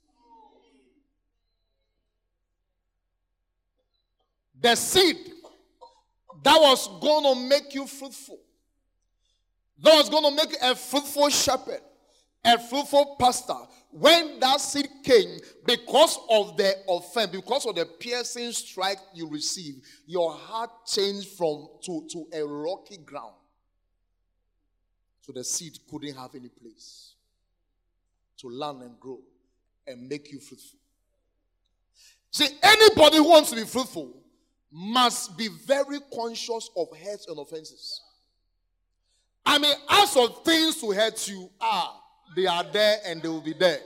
The seed that was going to make you fruitful, that was going to make a fruitful shepherd, a fruitful pastor. When that seed came, because of the offense, because of the piercing strike you received, your heart changed from to, to a rocky ground. So the seed couldn't have any place to learn and grow and make you fruitful. See, anybody who wants to be fruitful must be very conscious of hurts and offenses. I mean, as of things to hurt you, ah, they are there and they will be there.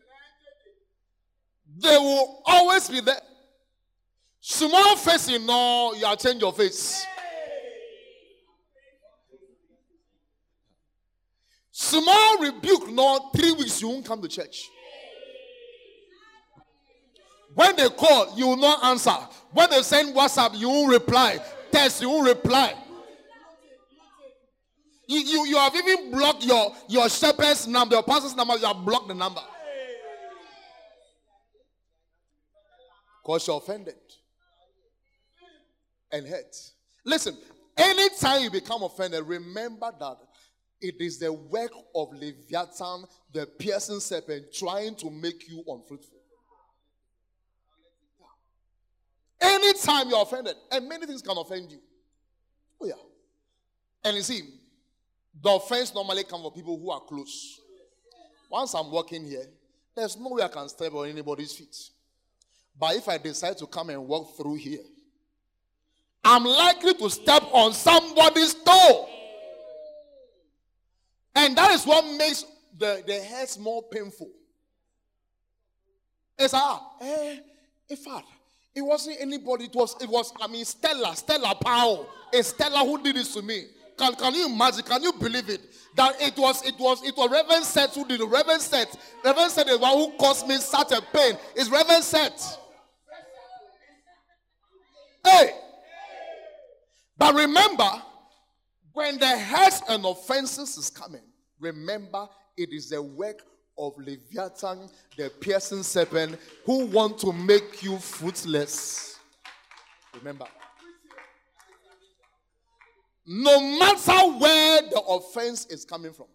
They will always be there. Small face, you know, you have changed your face. Small rebuke, no, three weeks you won't come to church. When they call, you will not answer. When they send WhatsApp, you won't reply. Text, you won't reply. You, you, you have even blocked your, your shepherd's number, your pastor's number. You have blocked the number. Because you're offended and hurt. Listen, anytime you become offended, remember that it is the work of Leviathan, the piercing serpent, trying to make you unfruitful. Anytime you're offended, and many things can offend you. Oh yeah. And you see, the offense normally comes from people who are close. Once I'm walking here, there's no way I can step on anybody's feet. But if I decide to come and walk through here, I'm likely to step on somebody's toe. And that is what makes the, the hurts more painful. It's ah, eh, in fact, it wasn't anybody, it was, it was, I mean, Stella, Stella Powell. It's Stella who did this to me. Can, can you imagine? Can you believe it? That it was, it was, it was Reverend Seth who did it. Reverend Seth. Reverend Seth is the one who caused me such a pain. It's Reverend Seth. Hey. But remember, when the hurts and offenses is coming, remember it is the work of Leviathan, the piercing serpent, who want to make you fruitless. Remember. No matter where the offense is coming from,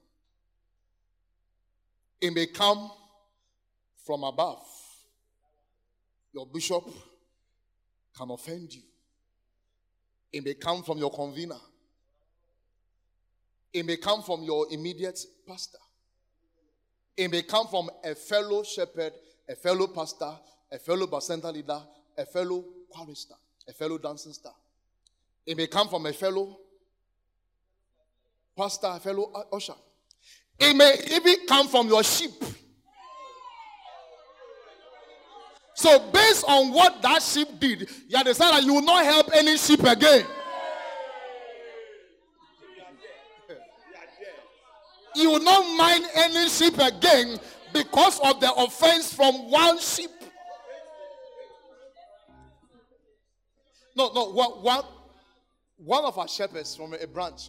it may come from above. Your bishop can offend you. It may come from your convener. It may come from your immediate pastor. It may come from a fellow shepherd, a fellow pastor, a fellow bacenta leader, a fellow chorister, a fellow dancing star. It may come from a fellow pastor, a fellow usher. It may even come from your sheep. So based on what that sheep did, you decide that you will not help any sheep again. You will not mind any sheep again because of the offense from one sheep. No, no, one, one of our shepherds from a branch,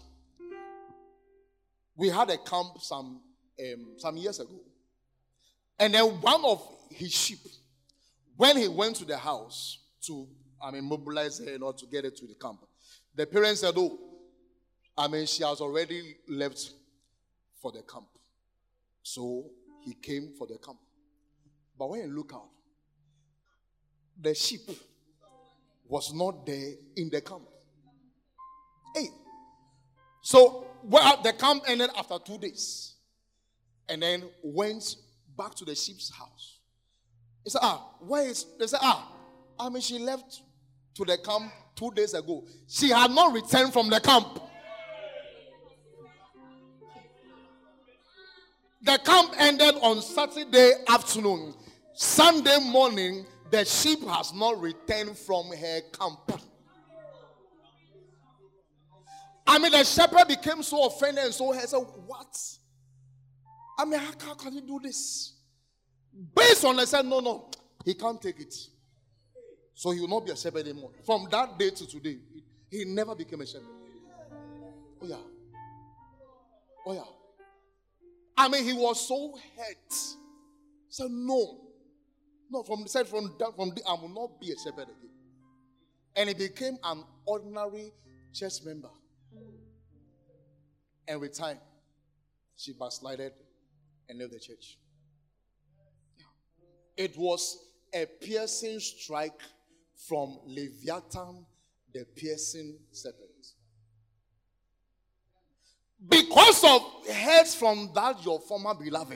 we had a camp some, um, some years ago. And then one of his sheep, when he went to the house to, I mean, mobilize her, you know, to get her to the camp, the parents said, oh, I mean, she has already left for the camp. So he came for the camp. But when you look out, the sheep was not there in the camp. Hey. So well, the camp ended after two days. And then went back to the sheep's house. He said, ah, where is, they said, ah, I mean, she left to the camp two days ago. She had not returned from the camp. The camp ended on Saturday afternoon. Sunday morning, the sheep has not returned from her camp. I mean, the shepherd became so offended and so he said, what? I mean, how, how can you do this? Based on, I said, no, no, he can't take it. So he will not be a shepherd anymore. From that day to today, he, he never became a shepherd. Oh, yeah. Oh, yeah. I mean, he was so hurt. He said, no. No, from, said from, from the, I will not be a shepherd again. And he became an ordinary church member. And with time, she backslided and left the church. It was a piercing strike from Leviathan, the piercing serpent. Because of hurts from that your former beloved.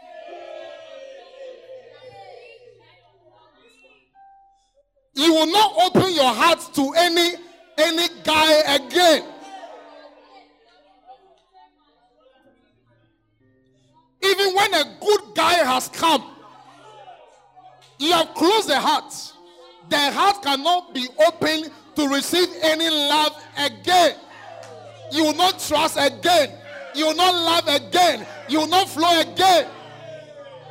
You will not open your heart to any, any guy again. Even when a good guy has come, you have closed the heart. The heart cannot be open to receive any love again. You will not trust again. You will not love again. You will not flow again.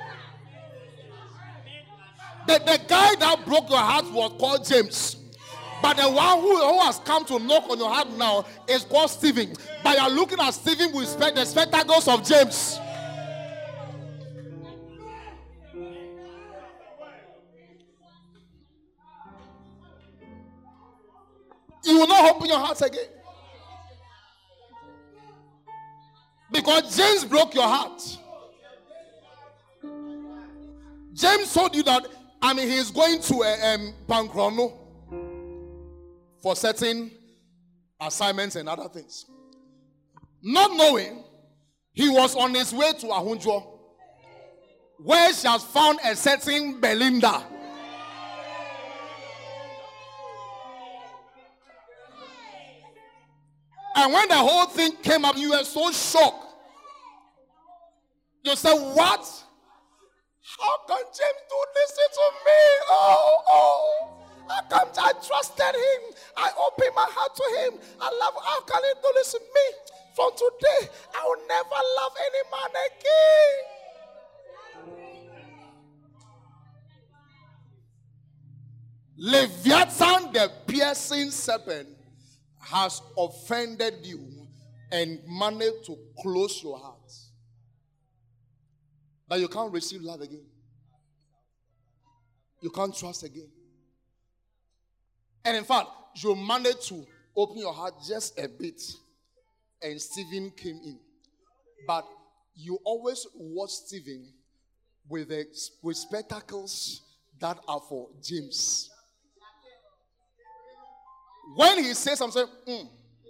The, the guy that broke your heart was called James. But the one who, who has come to knock on your heart now is called Stephen. But you are looking at Stephen with spe- the spectacles of James. You will not open your heart again. Because James broke your heart. James told you that, I mean, he's going to uh, um, Pankrono for certain assignments and other things. Not knowing, he was on his way to Ahunjo, where she has found a certain Belinda. And when the whole thing came up, you were so shocked. You said, what? How can James do this to me? Oh, oh. How come I trusted him? I opened my heart to him. I love him. How can he do this to me? From today, I will never love any man again. Leviathan, the piercing serpent, has offended you and managed to close your heart, that you can't receive love again. You can't trust again. And in fact, you managed to open your heart just a bit, and Stephen came in. But you always watch Stephen with, a, with spectacles that are for James. When he says something, mm,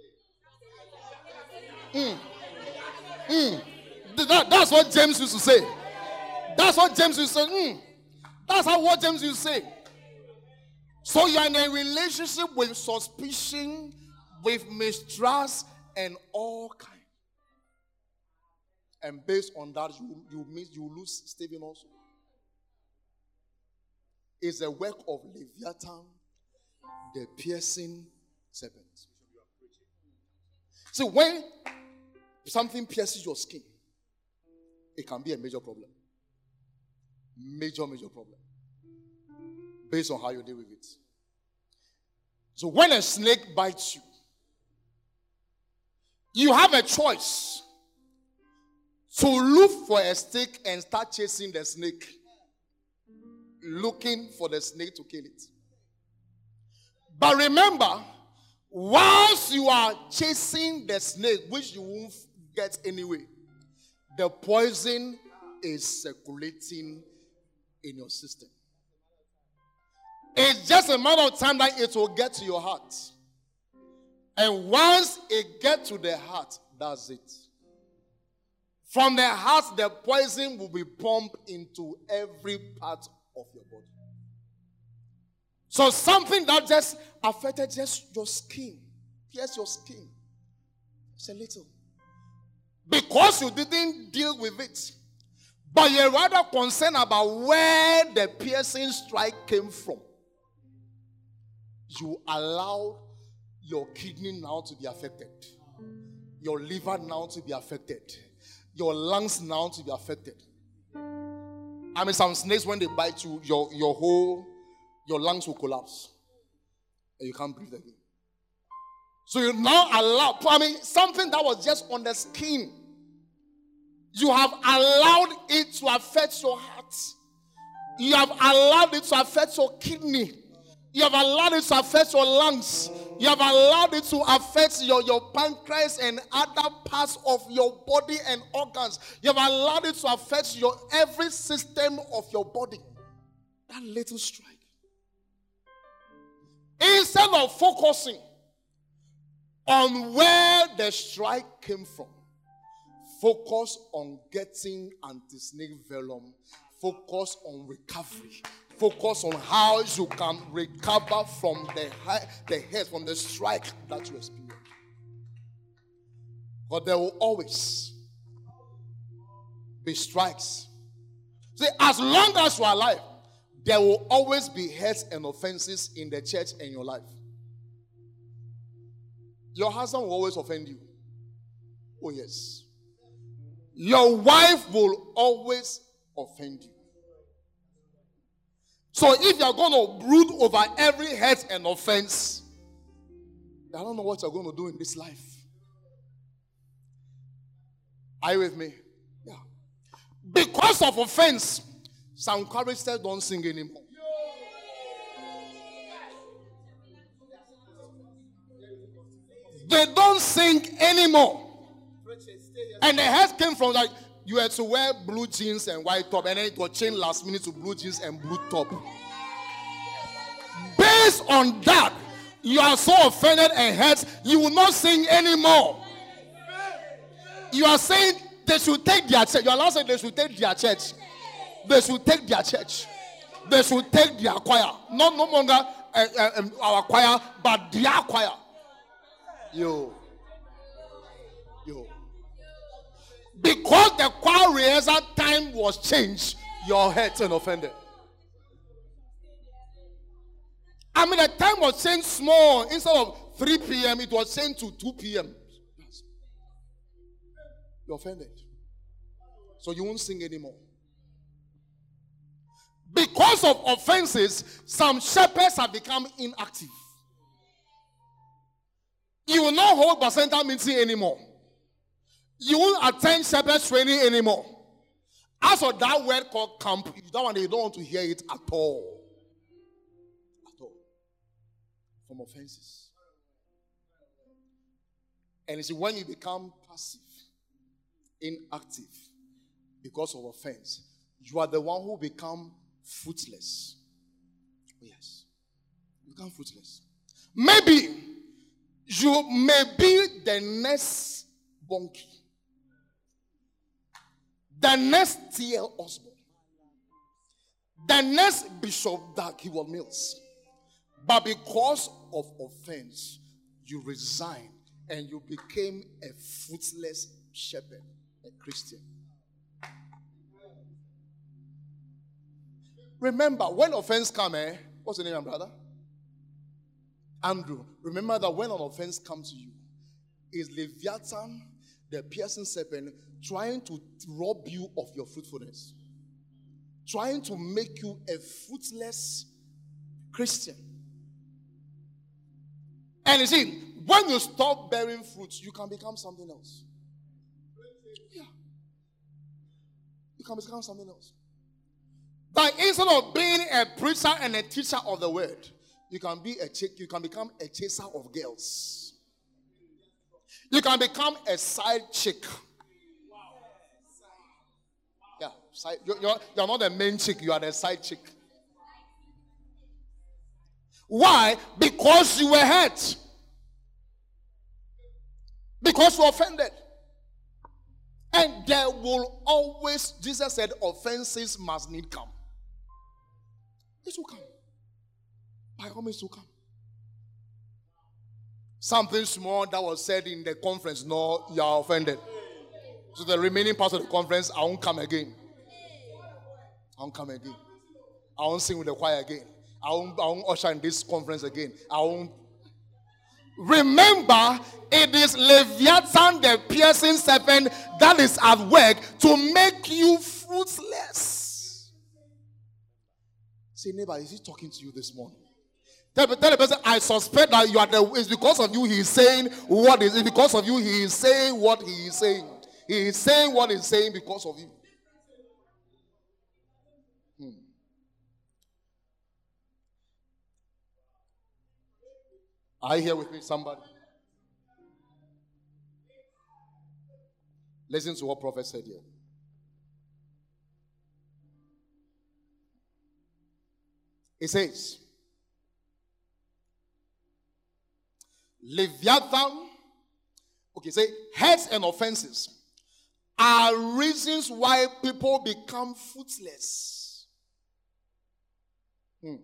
mm, mm, that, that's what James used to say. That's what James used to say. Mm, that's how what James used to say. So you're in a relationship with suspicion, with mistrust, and all kinds. And based on that, you you miss, you lose Stephen also. It's a work of Leviathan, the piercing serpent. So when something pierces your skin, it can be a major problem. Major, major problem. Based on how you deal with it. So when a snake bites you, you have a choice to look for a stick and start chasing the snake, looking for the snake to kill it. But remember, whilst you are chasing the snake, which you won't get anyway, the poison is circulating in your system. It's just a matter of time that it will get to your heart. And once it gets to the heart, that's it. From the heart, the poison will be pumped into every part of your body. So something that just affected just your skin. Yes, your skin. It's a little. Because you didn't deal with it. But you're rather concerned about where the piercing strike came from. You allow your kidney now to be affected. Your liver now to be affected. Your lungs now to be affected. I mean, some snakes, when they bite you, your, your whole, your lungs will collapse. And you can't breathe again. So you now allow, I mean, something that was just on the skin. You have allowed it to affect your heart. You have allowed it to affect your kidney. You have allowed it to affect your lungs. You have allowed it to affect your, your pancreas and other parts of your body and organs. You have allowed it to affect your every system of your body. That little strike. Instead of focusing on where the strike came from, focus on getting anti-snake venom. Focus on recovery. Focus on how you can recover from the high, the head, from the strike that you experience. But there will always be strikes. See, as long as you are alive, there will always be hurts and offenses in the church and your life. Your husband will always offend you. Oh, yes. Your wife will always offend you. So if you're going to brood over every hurt and offense, I don't know what you're going to do in this life. Are you with me? Yeah. Because of offense, some choristers don't sing anymore. They don't sing anymore. And the hurt came from like you had to wear blue jeans and white top, and then it was changed last minute to blue jeans and blue top. Based on that, you are so offended and hurt, you will not sing anymore. You are saying they should take their church. You are not saying they should take their church. They should take their church. They should take their choir. Not no longer uh, uh, um, our choir, but their choir. Yo. Yo. Because the choir rehearsal time was changed, you're hurt and offended. I mean, the time was changed small. Instead of three p.m., it was changed to two p.m. You're offended. So you won't sing anymore. Because of offenses, some shepherds have become inactive. You will not hold Bacenta meeting anymore. You won't attend shepherd's training anymore. As for that word called camp, you don't want, you don't want to hear it at all. At all. From offenses. And you see, when you become passive, inactive, because of offense, you are the one who become fruitless. Yes. You become fruitless. Maybe you may be the next Bonky. The next T L Osborne. The next Bishop Dag Heward Mills. But because of offense, you resigned and you became a fruitless shepherd, a Christian. Remember, when offense comes, eh? What's your name, brother? Andrew. Remember that when an offense comes to you, is Leviathan, the piercing serpent, trying to rob you of your fruitfulness, trying to make you a fruitless Christian. And you see, when you stop bearing fruits, you can become something else. Yeah. You can become something else. But instead of being a preacher and a teacher of the word, you can be a chick, you can become a chaser of girls. You can become a side chick. Yeah, side, you're, you're, you're not the main chick, you are the side chick. Why? Because you were hurt. Because you were offended. And there will always, Jesus said, offenses must need come. It will come. By all means, it will come. Something small that was said in the conference, no, you are offended. So the remaining part of the conference, I won't come again. I won't come again. I won't sing with the choir again. I won't, I won't usher in this conference again. I won't. Remember, it is Leviathan, the piercing serpent, that is at work to make you fruitless. Say, neighbor, is he talking to you this morning? Tell, tell the person, I suspect that you are the. It's because of you he is saying what is. It's because of you he is saying what he is saying. He is saying what he is saying because of you. Hmm. Are you here with me, somebody? Listen to what prophet said here. It says, Leviathan, okay, say, hurts and offenses are reasons why people become fruitless. Hmm.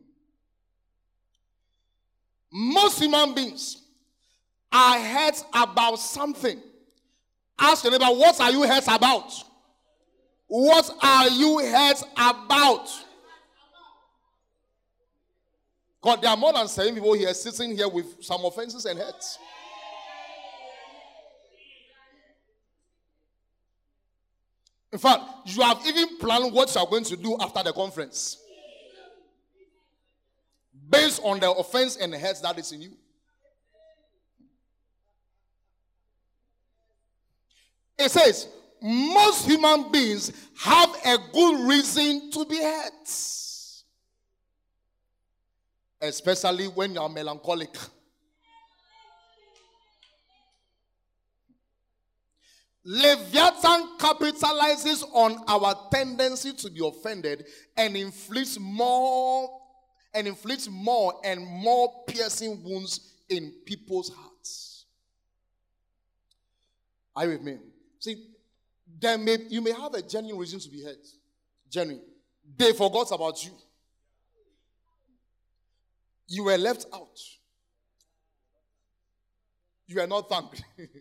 Most human beings are hurt about something. Ask your neighbor, what are you hurt about? What are you hurt about? God, there are more than seven people here sitting here with some offenses and hurts. In fact, you have even planned what you are going to do after the conference. based on the offense and hurt that is in you. It says, most human beings have a good reason to be hurt. Especially when you are melancholic. Leviathan capitalizes on our tendency to be offended and inflicts more and inflicts more and more piercing wounds in people's hearts. Are you with me? See, there may, you may have a genuine reason to be hurt. Genuine. They forgot about you. You were left out. You are not thanked.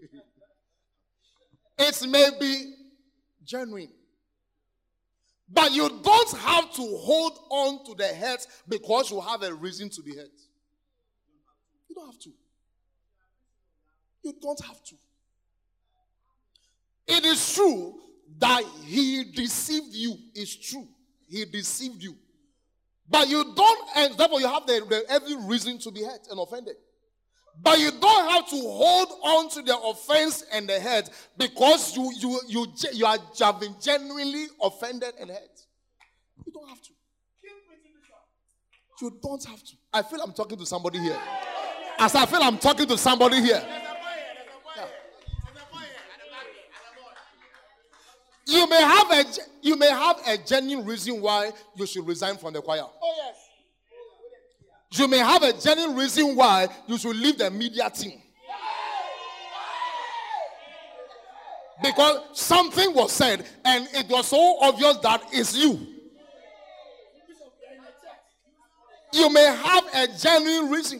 It may be genuine. But you don't have to hold on to the hurt because you have a reason to be hurt. You don't have to. You don't have to. It is true that he deceived you. It's true. He deceived you. But you don't, and therefore you have the, the every reason to be hurt and offended. But you don't have to hold on to the offense and the hurt because you you you you are you have been genuinely offended and hurt. You don't have to. You don't have to. I feel I'm talking to somebody here. As I feel I'm talking to somebody here. Yeah. You may have a you may have a genuine reason why you should resign from the choir. Oh yes. You may have a genuine reason why you should leave the media team. Because something was said and it was so obvious that it's you. You may have a genuine reason.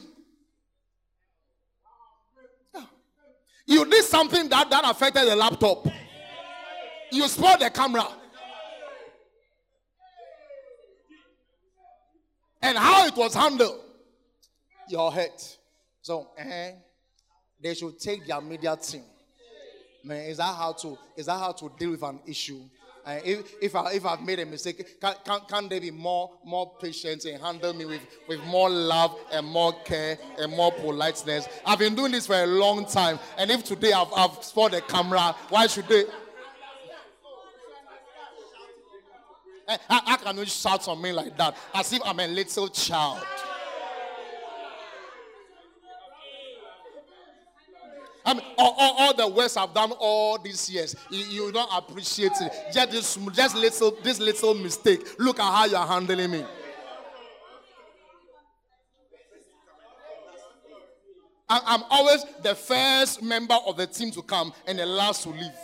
Yeah. You did something that, that affected the laptop. You spoiled the camera. And how it was handled. Your head. So, eh, they should take their media team. Man, is that how to is that how to deal with an issue? Uh, if if I if I've made a mistake, can, can can they be more more patient and handle me with, with more love and more care and more politeness? I've been doing this for a long time, and if today I've I've spoiled the camera, why should they? How, how can you shout on me like that? As if I'm a little child. I mean, all, all, all the works I've done all these years, you, you don't appreciate it. Just this, just little, this little mistake. Look at how you're handling me. I, I'm always the first member of the team to come and the last to leave.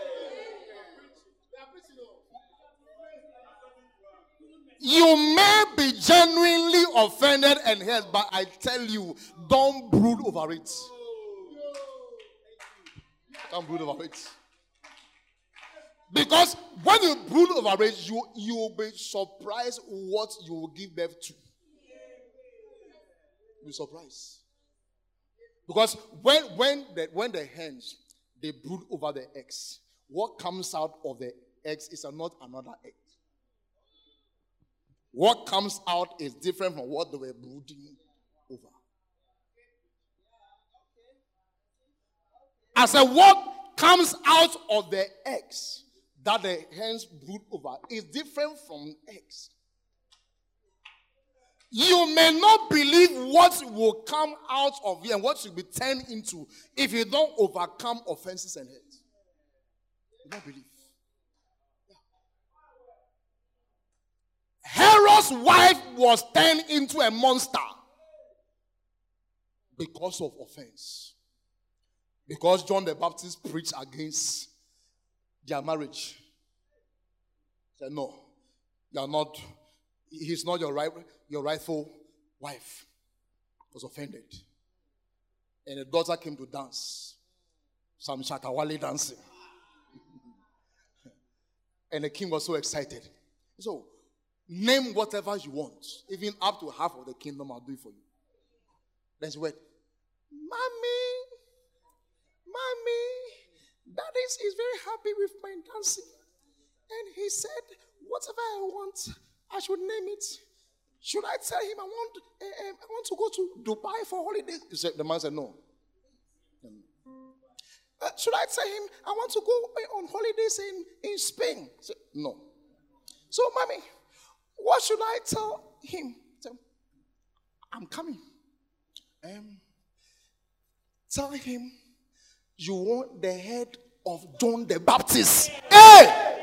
You may be genuinely offended and hurt, but I tell you, don't brood over it. Don't brood over it. Because when you brood over it, you you will be surprised what you will give birth to. You'll be surprised. Because when when the when the hens they brood over the eggs, what comes out of the eggs is not another egg. What comes out is different from what they were brooding over. I said, what comes out of the eggs that the hens brood over is different from eggs. You may not believe what will come out of you and what will be turned into if you don't overcome offenses and hate. You don't believe. Herod's wife was turned into a monster because of offense. Because John the Baptist preached against their marriage. He said, no, you are not, he's not your right, your rightful wife. Was offended. And the daughter came to dance. Some Shakawali dancing. And the king was so excited. So, name whatever you want. Even up to half of the kingdom, I'll do it for you. Let's wait. Mommy, mommy, daddy is very happy with my dancing. And he said, whatever I want, I should name it. should I tell him I want, uh, uh, I want to go to Dubai for holidays? He said, the man said, no. Uh, should I tell him I want to go on holidays in, in Spain? He said, no. So, mommy, what should I tell him? Said, I'm coming. Um, tell him you want the head of John the Baptist. Hey!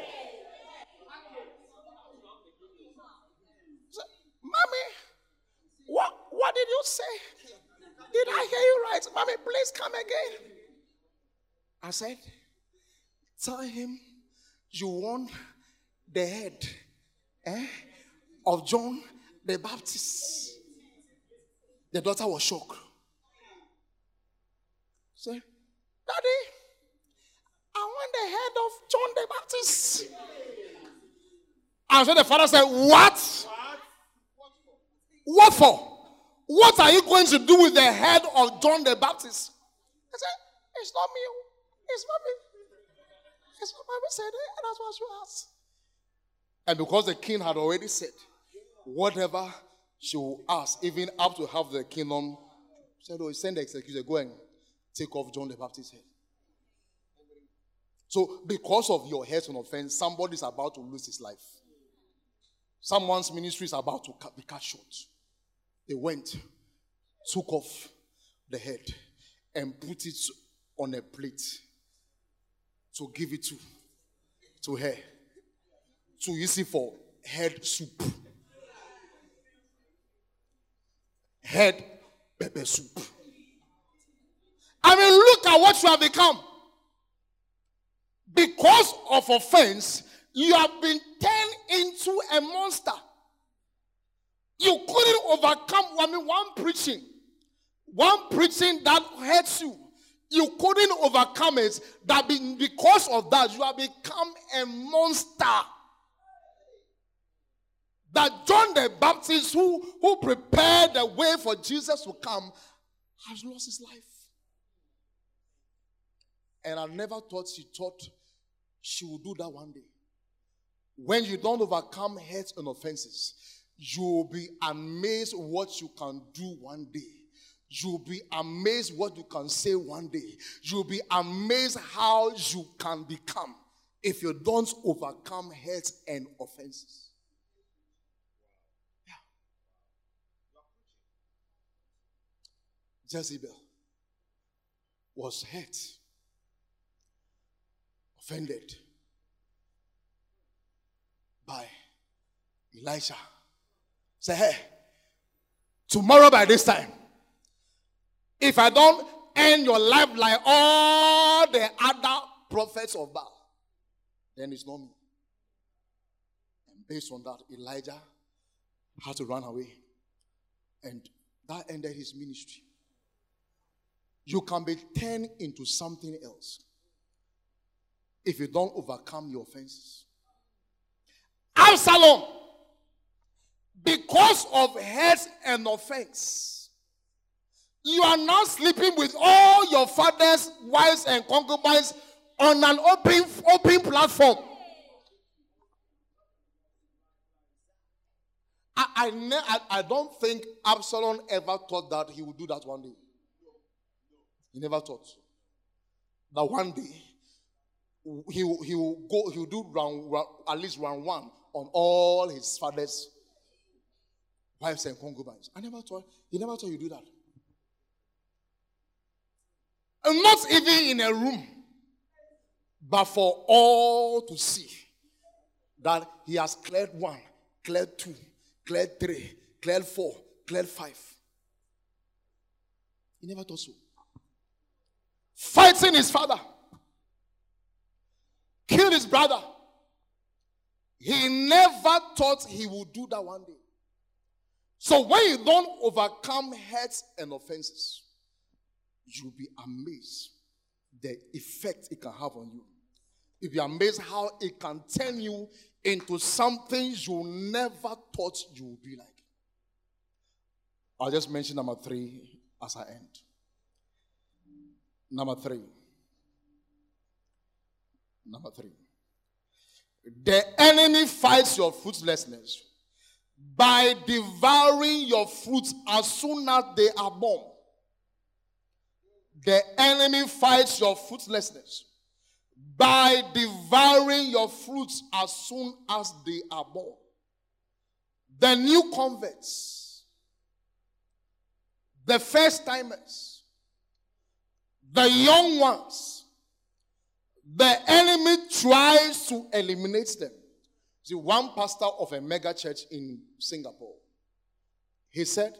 So, mommy, what, what did you say? Did I hear you right? Mommy, please come again. I said, tell him you want the head eh, of John the Baptist. The daughter was shocked. Say, Daddy, I want the head of John the Baptist. And so the father said, what? What for? What are you going to do with the head of John the Baptist? I said, it's not me. It's not me. It's not me said it, and that's what she asked. And because the king had already said, whatever she will ask, even up to have the kingdom, said, oh, send the executioner, go and take off John the Baptist's head. So, because of your hate and offense, somebody is about to lose his life. Someone's ministry is about to be cut short. They went, took off the head, and put it on a plate to give it to, to her. To use it for head soup. Head pepper soup. I mean, look at what you have become. Because of offense, you have been turned into a monster. You couldn't overcome, I mean, one preaching. One preaching that hurts you. You couldn't overcome it. That be, because of that, you have become a monster. That John the Baptist, who, who prepared the way for Jesus to come, has lost his life. And I never thought she thought she would do that one day. When you don't overcome hate and offenses, you will be amazed what you can do one day. You'll be amazed what you can say one day. You'll be amazed how you can become if you don't overcome hate and offenses. Yeah. Jezebel was hurt, offended by Elisha. Say, hey, tomorrow by this time, if I don't end your life like all the other prophets of Baal, then it's not me. And based on that, Elijah had to run away. And that ended his ministry. You can be turned into something else if you don't overcome your offenses. Absalom, because of hate and offense, you are now sleeping with all your father's wives and concubines on an open, open platform. I, I, ne- I, I don't think Absalom ever thought that he would do that one day. He never thought that one day he will, he will go, he will do round, round, at least round one on all his father's wives and concubines. I never thought, he never thought he'd do that. And not even in a room, but for all to see that he has cleared one, cleared two, cleared three, cleared four, cleared five. He never thought so. Fighting his father, killed his brother. He never thought he would do that one day. So when you don't overcome hurts and offenses, you'll be amazed the effect it can have on you. You'll be amazed how it can turn you into something you never thought you would be like. I'll just mention number three as I end. Number three. Number three. The enemy fights your fruitlessness by devouring your fruits as soon as they are born. The enemy fights your fruitlessness by devouring your fruits as soon as they are born. The new converts, the first timers, the young ones, the enemy tries to eliminate them. See, one pastor of a mega church in Singapore, he said,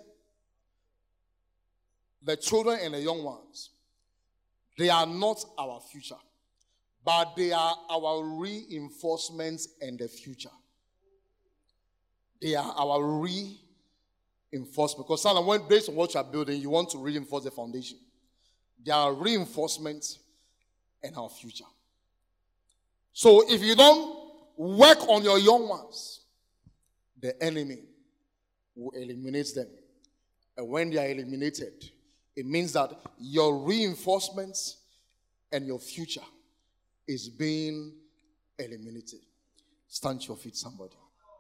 the children and the young ones, they are not our future, but they are our reinforcements and the future. They are our reinforcement. Because sometimes when based on what you are building, you want to reinforce the foundation. They are reinforcements and our future. So if you don't work on your young ones, the enemy will eliminate them. And when they are eliminated, it means that your reinforcements and your future is being eliminated. Stand to your feet, somebody.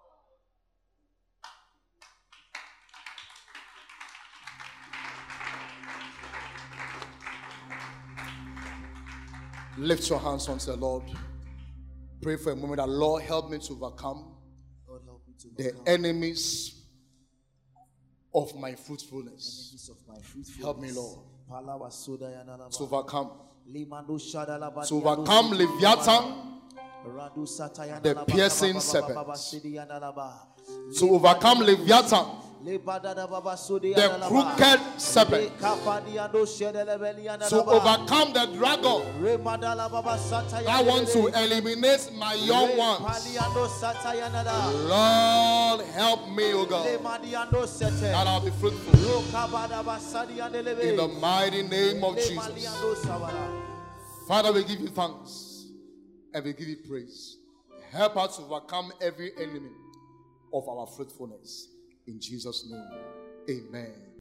Lift your hands unto the Lord. Pray for a moment that Lord help me to overcome, Lord, help me to the overcome enemies of my fruitfulness. enemies of my fruitfulness. Help me, Lord, Palawa soda ya na na to ba. overcome. Limando shada la ba To di ando overcome sidi Leviathan, Radu sata ya na the la ba, piercing ba, ba, ba, ba, ba, ba, serpent. sidi ya na la ba. To overcome Leviathan, Le ba da da ba ba sodi ya the na la ba. crooked Le serpent. kapa di ando shede le beli ya na To la ba. overcome the dragon Re ma da la ba ba sata ya that le wants le. to eliminate my young Re ones. pali ando sata ya na la. Lord, help me, O Le God, ma di ando sete. that I'll be fruitful. Ro kaba da ba sadi ya le le. In the mighty name of Le ma di Jesus. ando sabara. Father, we give you thanks and we give you praise. Help us to overcome every enemy of our fruitfulness. In Jesus' name, amen.